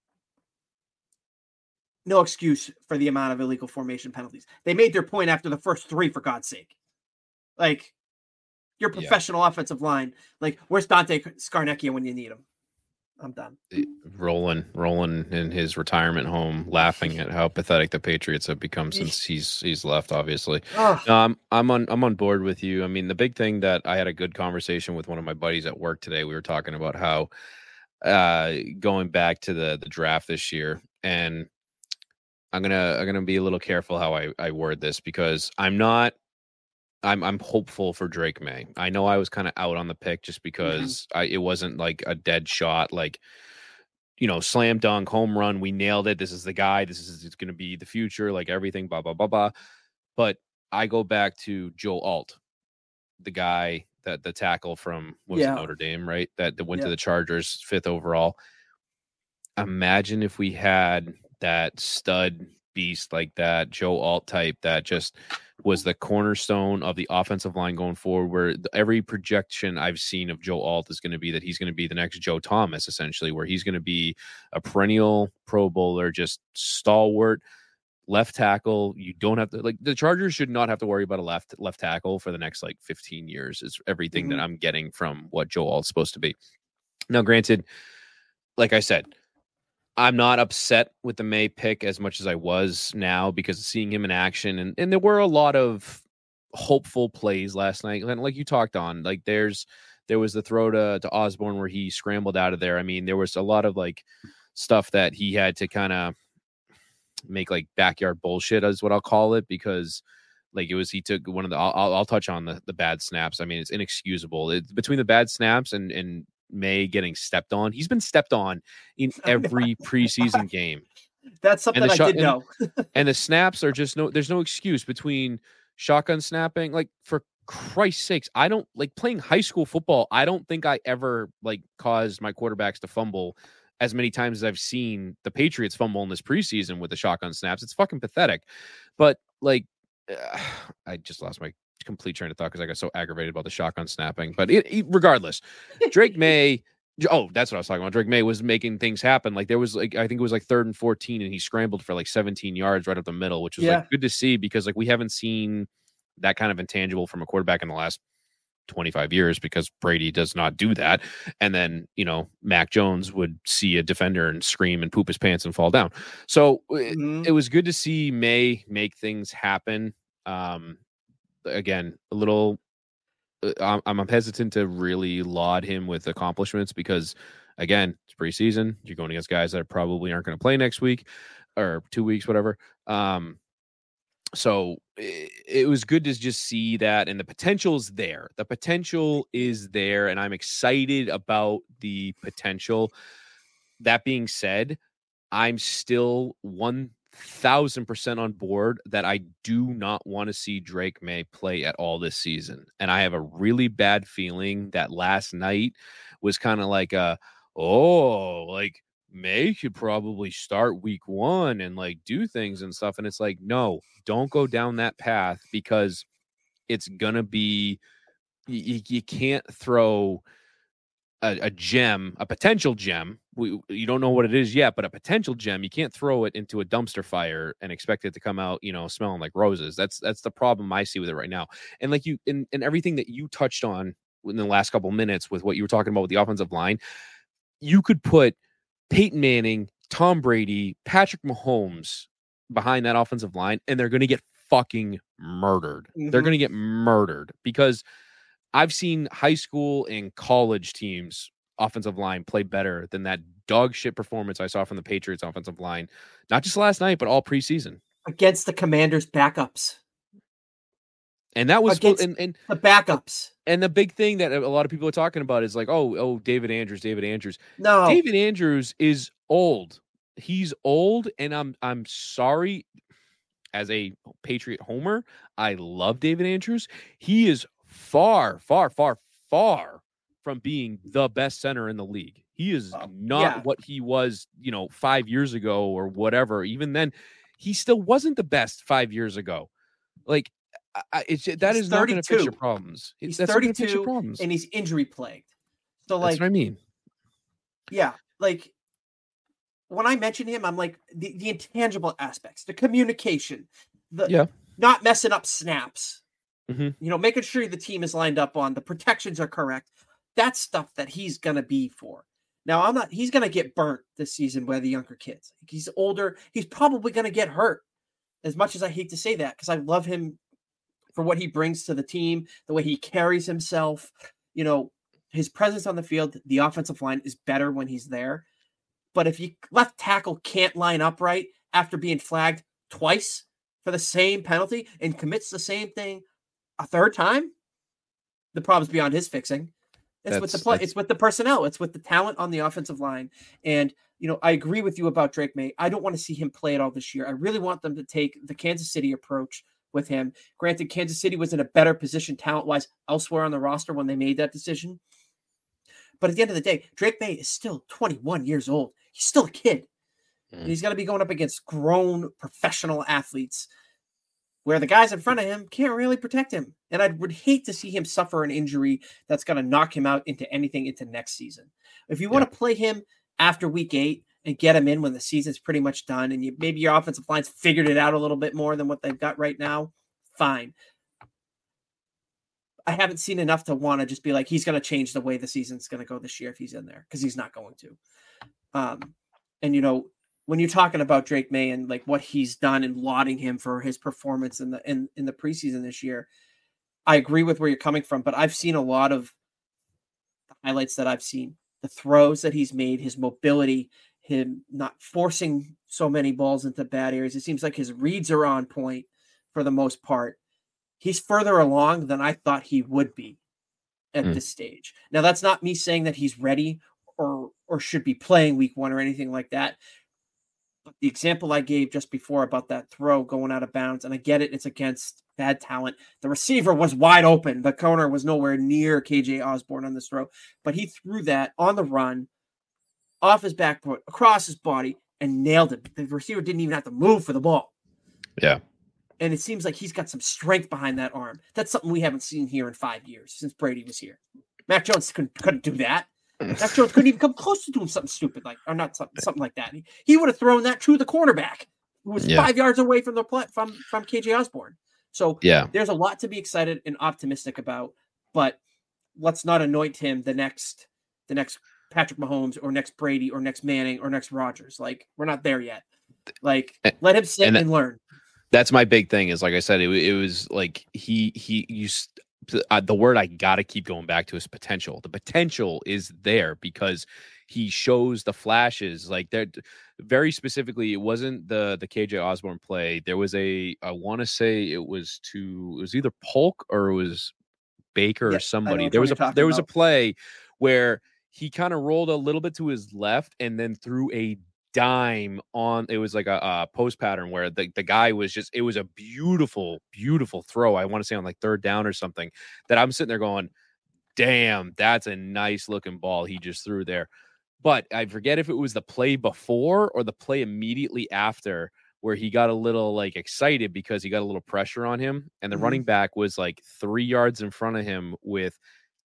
No excuse for the amount of illegal formation penalties. They made their point after the first three, for God's sake. Like, your professional offensive line. Like, where's Dante Scarnecchia when you need him? I'm done.
Rolling in his retirement home, laughing at how pathetic the Patriots have become since he's left. Obviously, I'm on board with you. I mean, the big thing that I had a good conversation with one of my buddies at work today. We were talking about how going back to the draft this year, and I'm gonna be a little careful how I word this, because I'm hopeful for Drake May. I know I was kind of out on the pick just because it wasn't like a dead shot, like, you know, slam dunk, home run. We nailed it. This is the guy. It's going to be the future, like everything, blah, blah, blah, blah. But I go back to Joe Alt, the guy the tackle from Notre Dame, right? That went to the Chargers, 5th overall. Imagine if we had that stud beast like that, Joe Alt type, that just was the cornerstone of the offensive line going forward, where every projection I've seen of Joe Alt is going to be that he's going to be the next Joe Thomas, essentially, where he's going to be a perennial Pro Bowler, just stalwart left tackle. You don't have to, like, the Chargers should not have to worry about a left tackle for the next, like, 15 years is everything that I'm getting from what Joe Alt's supposed to be. Now, granted, like I said, I'm not upset with the May pick as much as I was now, because seeing him in action, and there were a lot of hopeful plays last night. And like you talked on, like there was the throw to Osborne where he scrambled out of there. I mean, there was a lot of like stuff that he had to kind of make like backyard bullshit, is what I'll call it, because like he took one of the, I'll touch on the bad snaps. I mean, it's inexcusable. Between the bad snaps and May getting stepped on. He's been stepped on in every preseason game.
That's something I did know.
And the snaps are just there's no excuse between shotgun snapping. Like, for Christ's sakes, I don't like playing high school football. I don't think I ever like caused my quarterbacks to fumble as many times as I've seen the Patriots fumble in this preseason with the shotgun snaps. It's fucking pathetic. But like, I just lost my complete train of thought because I got so aggravated about the shotgun snapping. But regardless, Drake May. Oh, that's what I was talking about. Drake May was making things happen. Like there was like, I think it was like 3rd and 14 and he scrambled for like 17 yards right up the middle, which was like good to see because like we haven't seen that kind of intangible from a quarterback in the last 25 years because Brady does not do that. And then, you know, Mac Jones would see a defender and scream and poop his pants and fall down. So it was good to see May make things happen. Again, a little, I'm hesitant to really laud him with accomplishments because, again, it's preseason. You're going against guys that probably aren't going to play next week or 2 weeks, whatever. So it was good to just see that, and the potential is there. The potential is there, and I'm excited about the potential. That being said, I'm still 1,000% on board that I do not want to see Drake May play at all this season. And I have a really bad feeling that last night was kind of like May could probably start week 1 and like do things and stuff. And it's like, no, don't go down that path because it's going to be, you can't throw a gem, a potential gem. You don't know what it is yet, but a potential gem, you can't throw it into a dumpster fire and expect it to come out, you know, smelling like roses. That's the problem I see with it right now. And like you, and everything that you touched on in the last couple minutes with what you were talking about with the offensive line, you could put Peyton Manning, Tom Brady, Patrick Mahomes behind that offensive line, and they're going to get fucking murdered. They're going to get murdered because I've seen high school and college teams offensive line play better than that dog shit performance I saw from the Patriots offensive line, not just last night, but all preseason
against the Commanders backups.
And that was
and the backups.
And the big thing that a lot of people are talking about is like, oh, David Andrews.
No,
David Andrews is old. He's old, and I'm sorry. As a Patriot homer, I love David Andrews. He is far, far, far, far from being the best center in the league. He is not what he was, 5 years ago or whatever. Even then, he still wasn't the best 5 years ago. Like, that is not going to fix your problems.
He's 32 and he's injury plagued. So, like,
that's what I mean.
Yeah, like when I mention him, I'm like the intangible aspects, the communication, not messing up snaps. Making sure the team is lined up on the protections are correct. That's stuff that he's going to be for. Now, he's going to get burnt this season by the younger kids. He's older. He's probably going to get hurt, as much as I hate to say that, because I love him for what he brings to the team, the way he carries himself. His presence on the field, the offensive line is better when he's there. But if your left tackle can't line up right after being flagged twice for the same penalty and commits the same thing a third time, the problem's beyond his fixing. It's with the play. It's with the personnel. It's with the talent on the offensive line. And, I agree with you about Drake May. I don't want to see him play at all this year. I really want them to take the Kansas City approach with him. Granted, Kansas City was in a better position talent-wise elsewhere on the roster when they made that decision. But at the end of the day, Drake May is still 21 years old. He's still a kid. And he's going to be going up against grown professional athletes where the guys in front of him can't really protect him. And I would hate to see him suffer an injury that's going to knock him out into anything into next season. If you want to play him after week 8 and get him in when the season's pretty much done and maybe your offensive line's figured it out a little bit more than what they've got right now, fine. I haven't seen enough to want to just be like, he's going to change the way the season's going to go this year if he's in there, because he's not going to. And, when you're talking about Drake May and like what he's done and lauding him for his performance in the preseason this year, I agree with where you're coming from, but I've seen a lot of the highlights that I've seen, the throws that he's made, his mobility, him not forcing so many balls into bad areas. It seems like his reads are on point for the most part. He's further along than I thought he would be at this stage. Now, that's not me saying that he's ready or should be playing week 1 or anything like that. But the example I gave just before about that throw going out of bounds, and I get it, it's against bad talent. The receiver was wide open. The corner was nowhere near KJ Osborne on this throw, but he threw that on the run off his back foot, across his body, and nailed him. The receiver didn't even have to move for the ball.
Yeah.
And it seems like he's got some strength behind that arm. That's something we haven't seen here in 5 years since Brady was here. Mac Jones couldn't do that. Mac Jones couldn't even come close to doing something stupid something like that. He would have thrown that to the cornerback, who was 5 yards away from the from KJ Osborne. So there's a lot to be excited and optimistic about, but let's not anoint him the next Patrick Mahomes or next Brady or next Manning or next Rodgers. Like, we're not there yet. Like, let him sit and learn.
That's my big thing is, like I said, it was like the word I got to keep going back to is potential. The potential is there because he shows the flashes. Like, there, very specifically, it wasn't the KJ Osborne play. There was I want to say it was either Polk or it was Baker or somebody. There was a play where he kind of rolled a little bit to his left and then threw a dime on. It was like a post pattern where the guy was it was a beautiful throw. I want to say on like third down or something, that I'm sitting there going, damn, that's a nice looking ball he just threw there. But I forget if it was the play before or the play immediately after where he got a little like excited because he got a little pressure on him, and the running back was like 3 yards in front of him with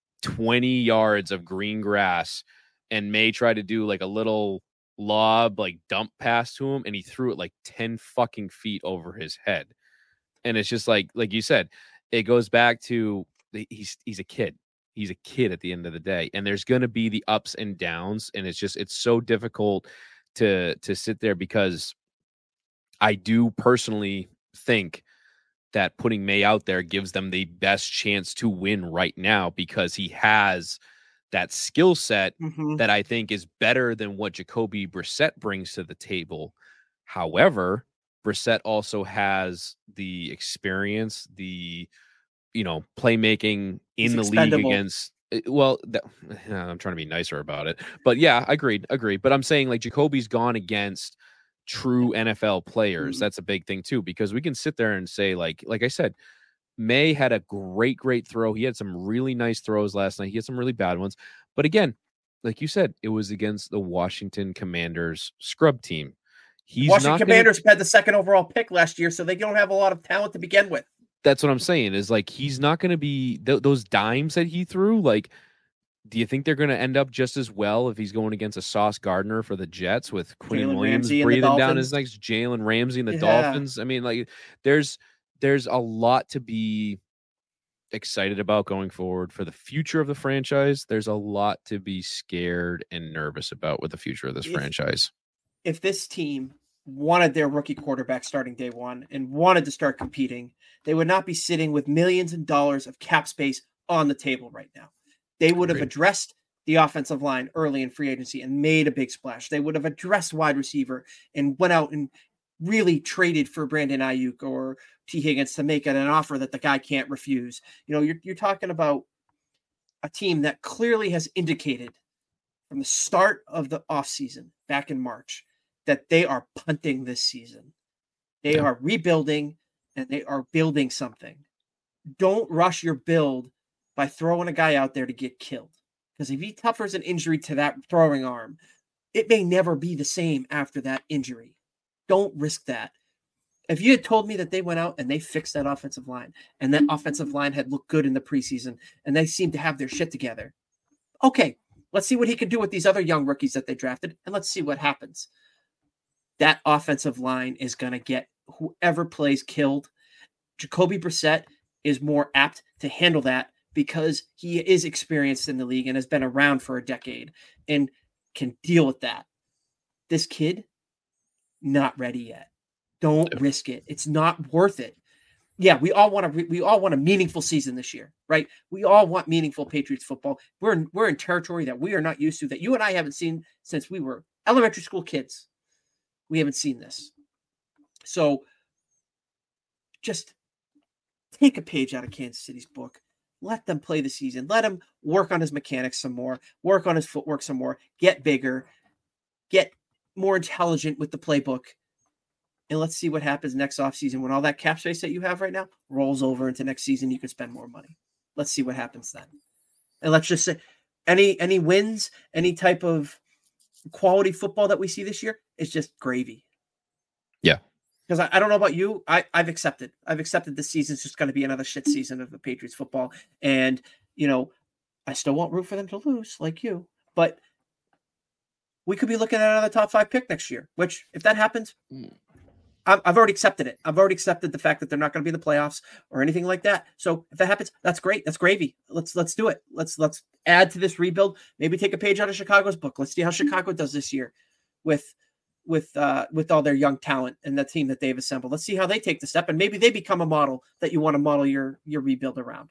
20 yards of green grass, and May tried to do like a little lob, like dump pass to him, and he threw it like 10 fucking feet over his head. And it's just like you said, it goes back to he's a kid. He's a kid at the end of the day, and there's going to be the ups and downs, and it's so difficult to sit there, because I do personally think that putting May out there gives them the best chance to win right now, because he has that skill set that I think is better than what Jacoby Brissett brings to the table. However, Brissett also has the experience, the playmaking in the league against. Well, I'm trying to be nicer about it, but yeah, agreed. But I'm saying, like, Jacoby's gone against true NFL players. That's a big thing too, because we can sit there and say, like I said, May had a great throw. He had some really nice throws last night. He had some really bad ones. But again, like you said, it was against the Washington Commanders scrub team.
Washington Commanders had the second overall pick last year, so they don't have a lot of talent to begin with.
That's what I'm saying, is like, he's not going to be those dimes that he threw. Like, do you think they're going to end up just as well if he's going against a Sauce Gardner for the Jets with Quinn Williams breathing down his neck, Jalen Ramsey and the Dolphins? I mean, like, there's a lot to be excited about going forward for the future of the franchise. There's a lot to be scared and nervous about with the future of this franchise.
If this team wanted their rookie quarterback starting day one and wanted to start competing, they would not be sitting with millions of dollars of cap space on the table right now. They would have addressed the offensive line early in free agency and made a big splash. They would have addressed wide receiver and went out and really traded for Brandon Ayuk or T. Higgins to make it an offer that the guy can't refuse. You're talking about a team that clearly has indicated from the start of the offseason back in March that they are punting this season. They are rebuilding, and they are building something. Don't rush your build by throwing a guy out there to get killed. Because if he suffers an injury to that throwing arm, it may never be the same after that injury. Don't risk that. If you had told me that they went out and they fixed that offensive line, and that offensive line had looked good in the preseason, and they seemed to have their shit together, okay, let's see what he can do with these other young rookies that they drafted, and let's see what happens. That offensive line is going to get whoever plays killed. Jacoby Brissett is more apt to handle that because he is experienced in the league and has been around for a decade and can deal with that. This kid, not ready yet. Don't risk it. It's not worth it. Yeah, we all want a meaningful season this year, right? We all want meaningful Patriots football. We're in territory that we are not used to, that you and I haven't seen since we were elementary school kids. We haven't seen this. So just take a page out of Kansas City's book. Let them play the season. Let him work on his mechanics some more, work on his footwork some more, get bigger, get more intelligent with the playbook. And let's see what happens next offseason when all that cap space that you have right now rolls over into next season. You can spend more money. Let's see what happens then. And let's just say any wins, any type of quality football that we see this year is just gravy.
Yeah.
Because I don't know about you. I've accepted this season's just going to be another shit season of the Patriots football. And, I still won't root for them to lose like you. But we could be looking at another top 5 pick next year, which if that happens, I've already accepted it. I've already accepted the fact that they're not going to be in the playoffs or anything like that. So if that happens, that's great. That's gravy. Let's do it. Let's add to this rebuild. Maybe take a page out of Chicago's book. Let's see how Chicago does this year with all their young talent and the team that they've assembled. Let's see how they take the step, and maybe they become a model that you want to model your rebuild around.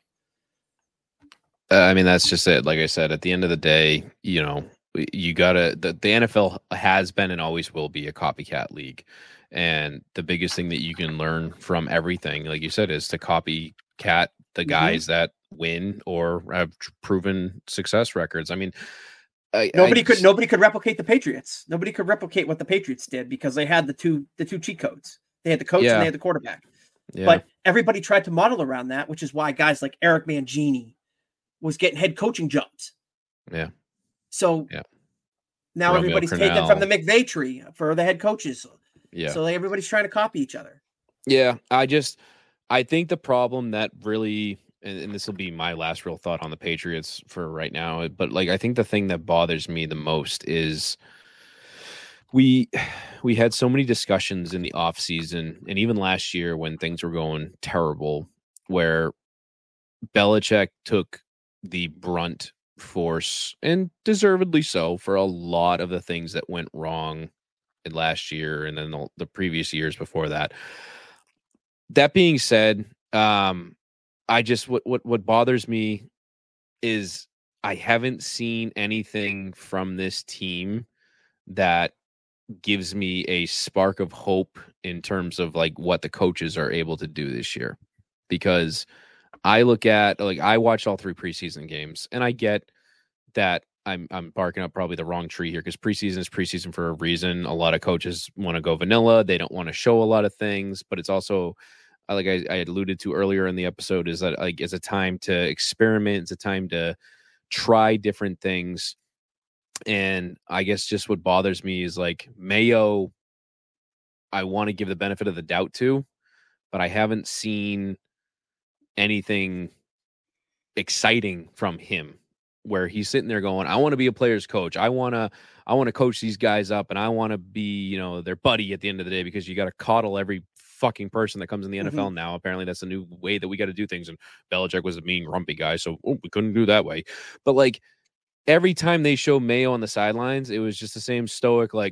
I mean, that's just it. Like I said, at the end of the day, you gotta. The NFL has been and always will be a copycat league, and the biggest thing that you can learn from everything, like you said, is to copycat the guys that win or have proven success records. I mean, nobody
could replicate the Patriots. Nobody could replicate what the Patriots did because they had the two cheat codes. They had the coach and they had the quarterback. Yeah. But everybody tried to model around that, which is why guys like Eric Mangini was getting head coaching jobs.
Yeah.
So now
Romeo
everybody's
Crennel.
taken from the McVay tree for the head coaches.
Yeah.
So everybody's trying to copy each other.
Yeah. I think the problem that really, and this will be my last real thought on the Patriots for right now, but like, I think the thing that bothers me the most is we had so many discussions in the off season and even last year when things were going terrible, where Belichick took the brunt force, and deservedly so, for a lot of the things that went wrong in last year and then the previous years before that. That being said, I just what bothers me is I haven't seen anything from this team that gives me a spark of hope in terms of like what the coaches are able to do this year. Because I look at, like, I watched all 3 preseason games, and I get that I'm barking up probably the wrong tree here because preseason is preseason for a reason. A lot of coaches want to go vanilla. They don't want to show a lot of things, but it's also, like I had alluded to earlier in the episode, is that like it's a time to experiment. It's a time to try different things. And I guess just what bothers me is like Mayo, I want to give the benefit of the doubt to, but I haven't seen anything exciting from him where he's sitting there going, I want to be a player's coach. I want to coach these guys up, and I want to be, their buddy at the end of the day, because you got to coddle every fucking person that comes in the NFL now. Apparently that's the new way that we got to do things. And Belichick was a mean, grumpy guy, so we couldn't do that way. But like every time they show Mayo on the sidelines, it was just the same stoic, like,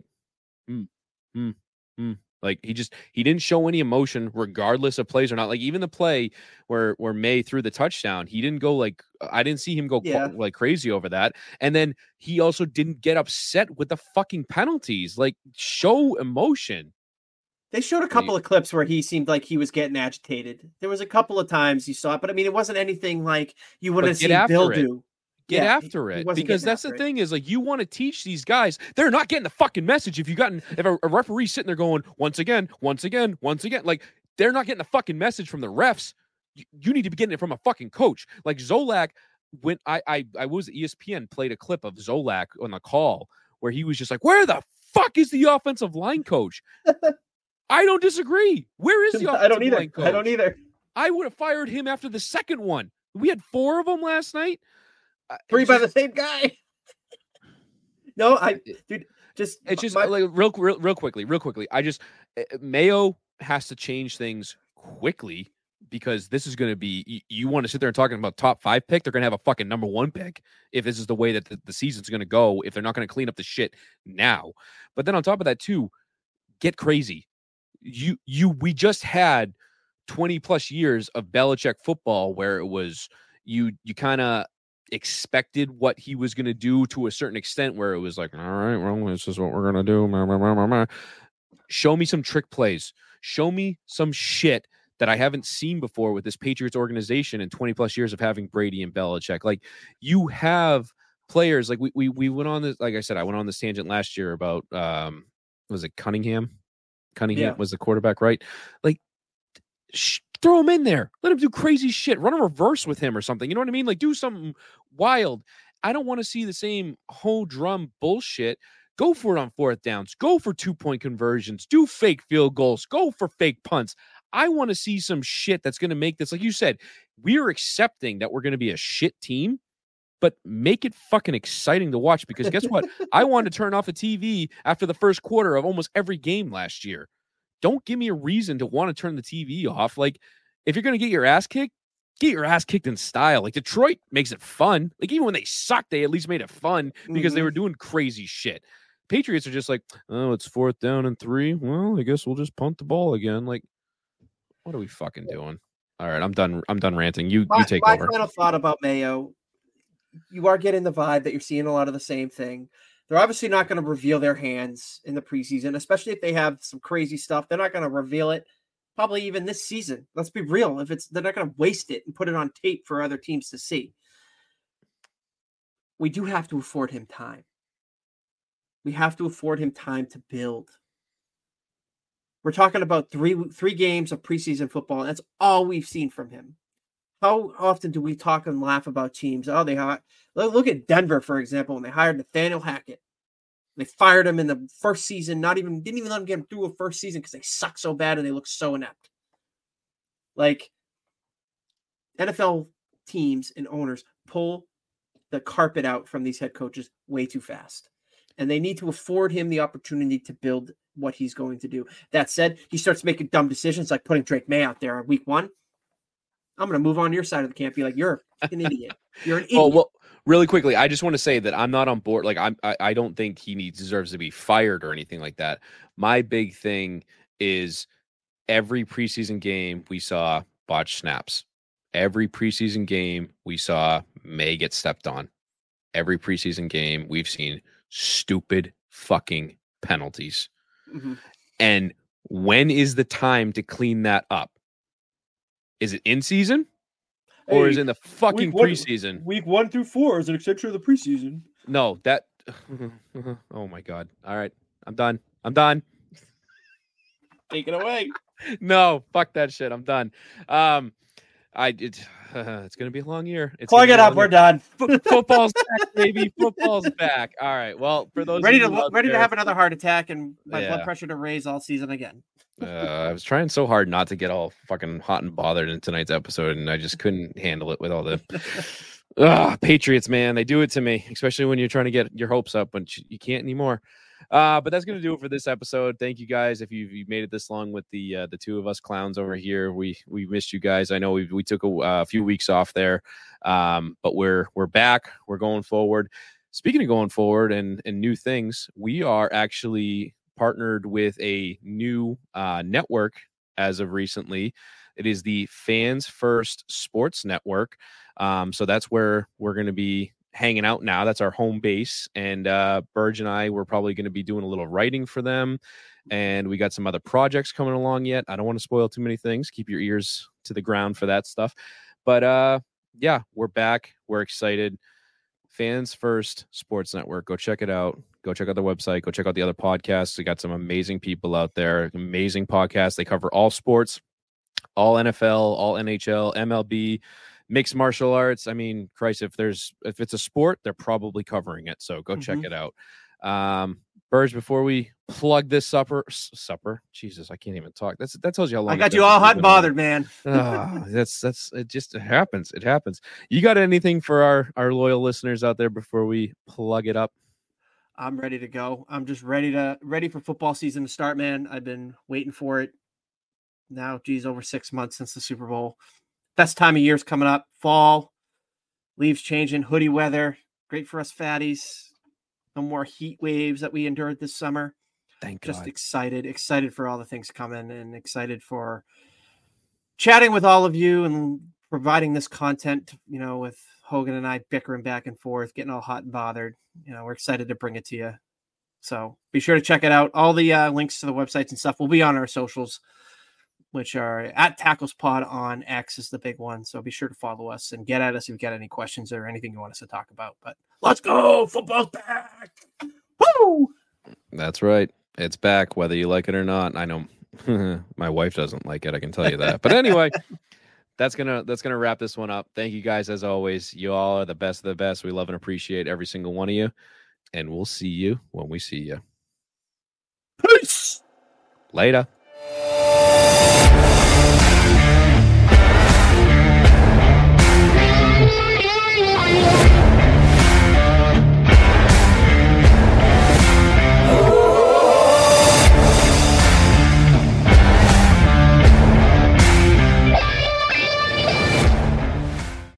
Like he didn't show any emotion regardless of plays or not. Like even the play where May threw the touchdown, he didn't go like, I didn't see him go like crazy over that. And then he also didn't get upset with the fucking penalties. Like, show emotion.
They showed a couple of clips where he seemed like he was getting agitated. There was a couple of times you saw it, but I mean, it wasn't anything like you would have seen Bill do.
Get after it, because that's the thing is, like, you want to teach these guys, they're not getting the fucking message. If a referee sitting there going once again, like, they're not getting the fucking message from the refs. You need to be getting it from a fucking coach. Like Zolak, when I was ESPN played a clip of Zolak on the call where he was just like, where the fuck is the offensive line coach? I don't disagree. Where is the offensive line coach?
I don't either.
I would have fired him after the second one. We had 4 of them last night.
3 by the same guy. No, it's just
like real quickly. Mayo has to change things quickly, because this is going to be, you want to sit there and talking about top 5 pick. They're going to have a fucking number 1 pick if this is the way that the season's going to go, if they're not going to clean up the shit now. But then on top of that too, get crazy. We just had 20 plus years of Belichick football where it was, you kind of expected what he was going to do to a certain extent, where it was like, all right, well, this is what we're going to do. Show me some trick plays. Show me some shit that I haven't seen before with this Patriots organization in 20 plus years of having Brady and Belichick. Like, you have players, like we went on this, like I said, I went on this tangent last year about, was it Cunningham? Cunningham was the quarterback, right? Like, throw him in there. Let him do crazy shit. Run a reverse with him or something. You know what I mean? Like, do something wild. I don't want to see the same whole drum bullshit. Go for it on fourth downs. Go for 2-point conversions. Do fake field goals. Go for fake punts. I want to see some shit that's going to make this, like you said, we're accepting that we're going to be a shit team, but make it fucking exciting to watch, because guess what? I wanted to turn off the TV after the first quarter of almost every game last year. Don't give me a reason to want to turn the TV off. Like, if you're going to get your ass kicked in style. Like, Detroit makes it fun. Like, even when they sucked, they at least made it fun because they were doing crazy shit. Patriots are just like, oh, it's 4th down and 3. Well, I guess we'll just punt the ball again. Like, what are we fucking doing? All right, I'm done ranting. You take over.
My final thought about Mayo, you are getting the vibe that you're seeing a lot of the same thing. They're obviously not going to reveal their hands in the preseason, especially if they have some crazy stuff. They're not going to reveal it probably even this season. Let's be real. They're not going to waste it and put it on tape for other teams to see. We do have to afford him time. We have to afford him time to build. We're talking about three games of preseason football. And that's all we've seen from him. How often do we talk and laugh about teams? Oh, look at Denver, for example, when they hired Nathaniel Hackett. They fired him in the first season, didn't even let him get him through a first season because they suck so bad and they look so inept. Like, NFL teams and owners pull the carpet out from these head coaches way too fast. And they need to afford him the opportunity to build what he's going to do. That said, he starts making dumb decisions like putting Drake May out there on week 1. I'm going to move on to your side of the camp. Be like, you're an idiot. You're an idiot.
Oh, well, really quickly, I just want to say that I'm not on board. Like, I don't think he deserves to be fired or anything like that. My big thing is every preseason game we saw botched snaps. Every preseason game we saw May get stepped on. Every preseason game we've seen stupid fucking penalties. Mm-hmm. And when is the time to clean that up? Is it in season? Or is it in the fucking preseason?
Week 1 through 4 is an extension of the preseason.
No, that. Oh my God. All right. I'm done.
Take it away.
No, fuck that shit. I'm done. It's going to be a long year.
Plug it up. We're done.
Football's back, baby. Football's back. All right. Well, for those
ready to have another heart attack and my blood pressure to raise all season again.
I was trying so hard not to get all fucking hot and bothered in tonight's episode, and I just couldn't handle it with all the Patriots, man. They do it to me, especially when you're trying to get your hopes up, but you can't anymore. But that's going to do it for this episode. Thank you guys. If you've made it this long with the two of us clowns over here, we missed you guys. I know we took a few weeks off there, but we're back. We're going forward. Speaking of going forward and new things, we are actually partnered with a new network as of recently. It is the Fans First Sports Network. So that's where we're going to be hanging out now. That's our home base. And Burge and I, we're probably going to be doing a little writing for them. And we got some other projects coming along yet. I don't want to spoil too many things. Keep your ears to the ground for that stuff. But yeah, we're back. We're excited. Fans First Sports Network. Go check it out. Go check out the website. Go check out the other podcasts. We got some amazing people out there. Amazing podcasts. They cover all sports, all NFL, all NHL, MLB, mixed martial arts. I mean, Christ, if it's a sport, they're probably covering it. So go check it out. Burge, before we plug this supper, Jesus, I can't even talk. That tells you how long
I got you all hot and bothered, man.
That's it. It happens. It happens. You got anything for our loyal listeners out there before we plug it up?
I'm ready to go. I'm just ready for football season to start, man. I've been waiting for it now. Geez, over 6 months since the Super Bowl. Best time of year is coming up. Fall, leaves changing, hoodie weather. Great for us fatties. No more heat waves that we endured this summer.
Thank God.
Just excited for all the things coming and excited for chatting with all of you and providing this content, with Hogan and I bickering back and forth, getting all hot and bothered. We're excited to bring it to you. So be sure to check it out. All the links to the websites and stuff will be on our socials, which are at TacklesPod on X is the big one. So be sure to follow us and get at us if you got any questions or anything you want us to talk about. But let's go. Football's back. Woo!
That's right. It's back, whether you like it or not. I know my wife doesn't like it. I can tell you that. But anyway, that's gonna wrap this one up. Thank you guys as always. You all are the best of the best. We love and appreciate every single one of you. And we'll see you when we see you.
Peace.
Later.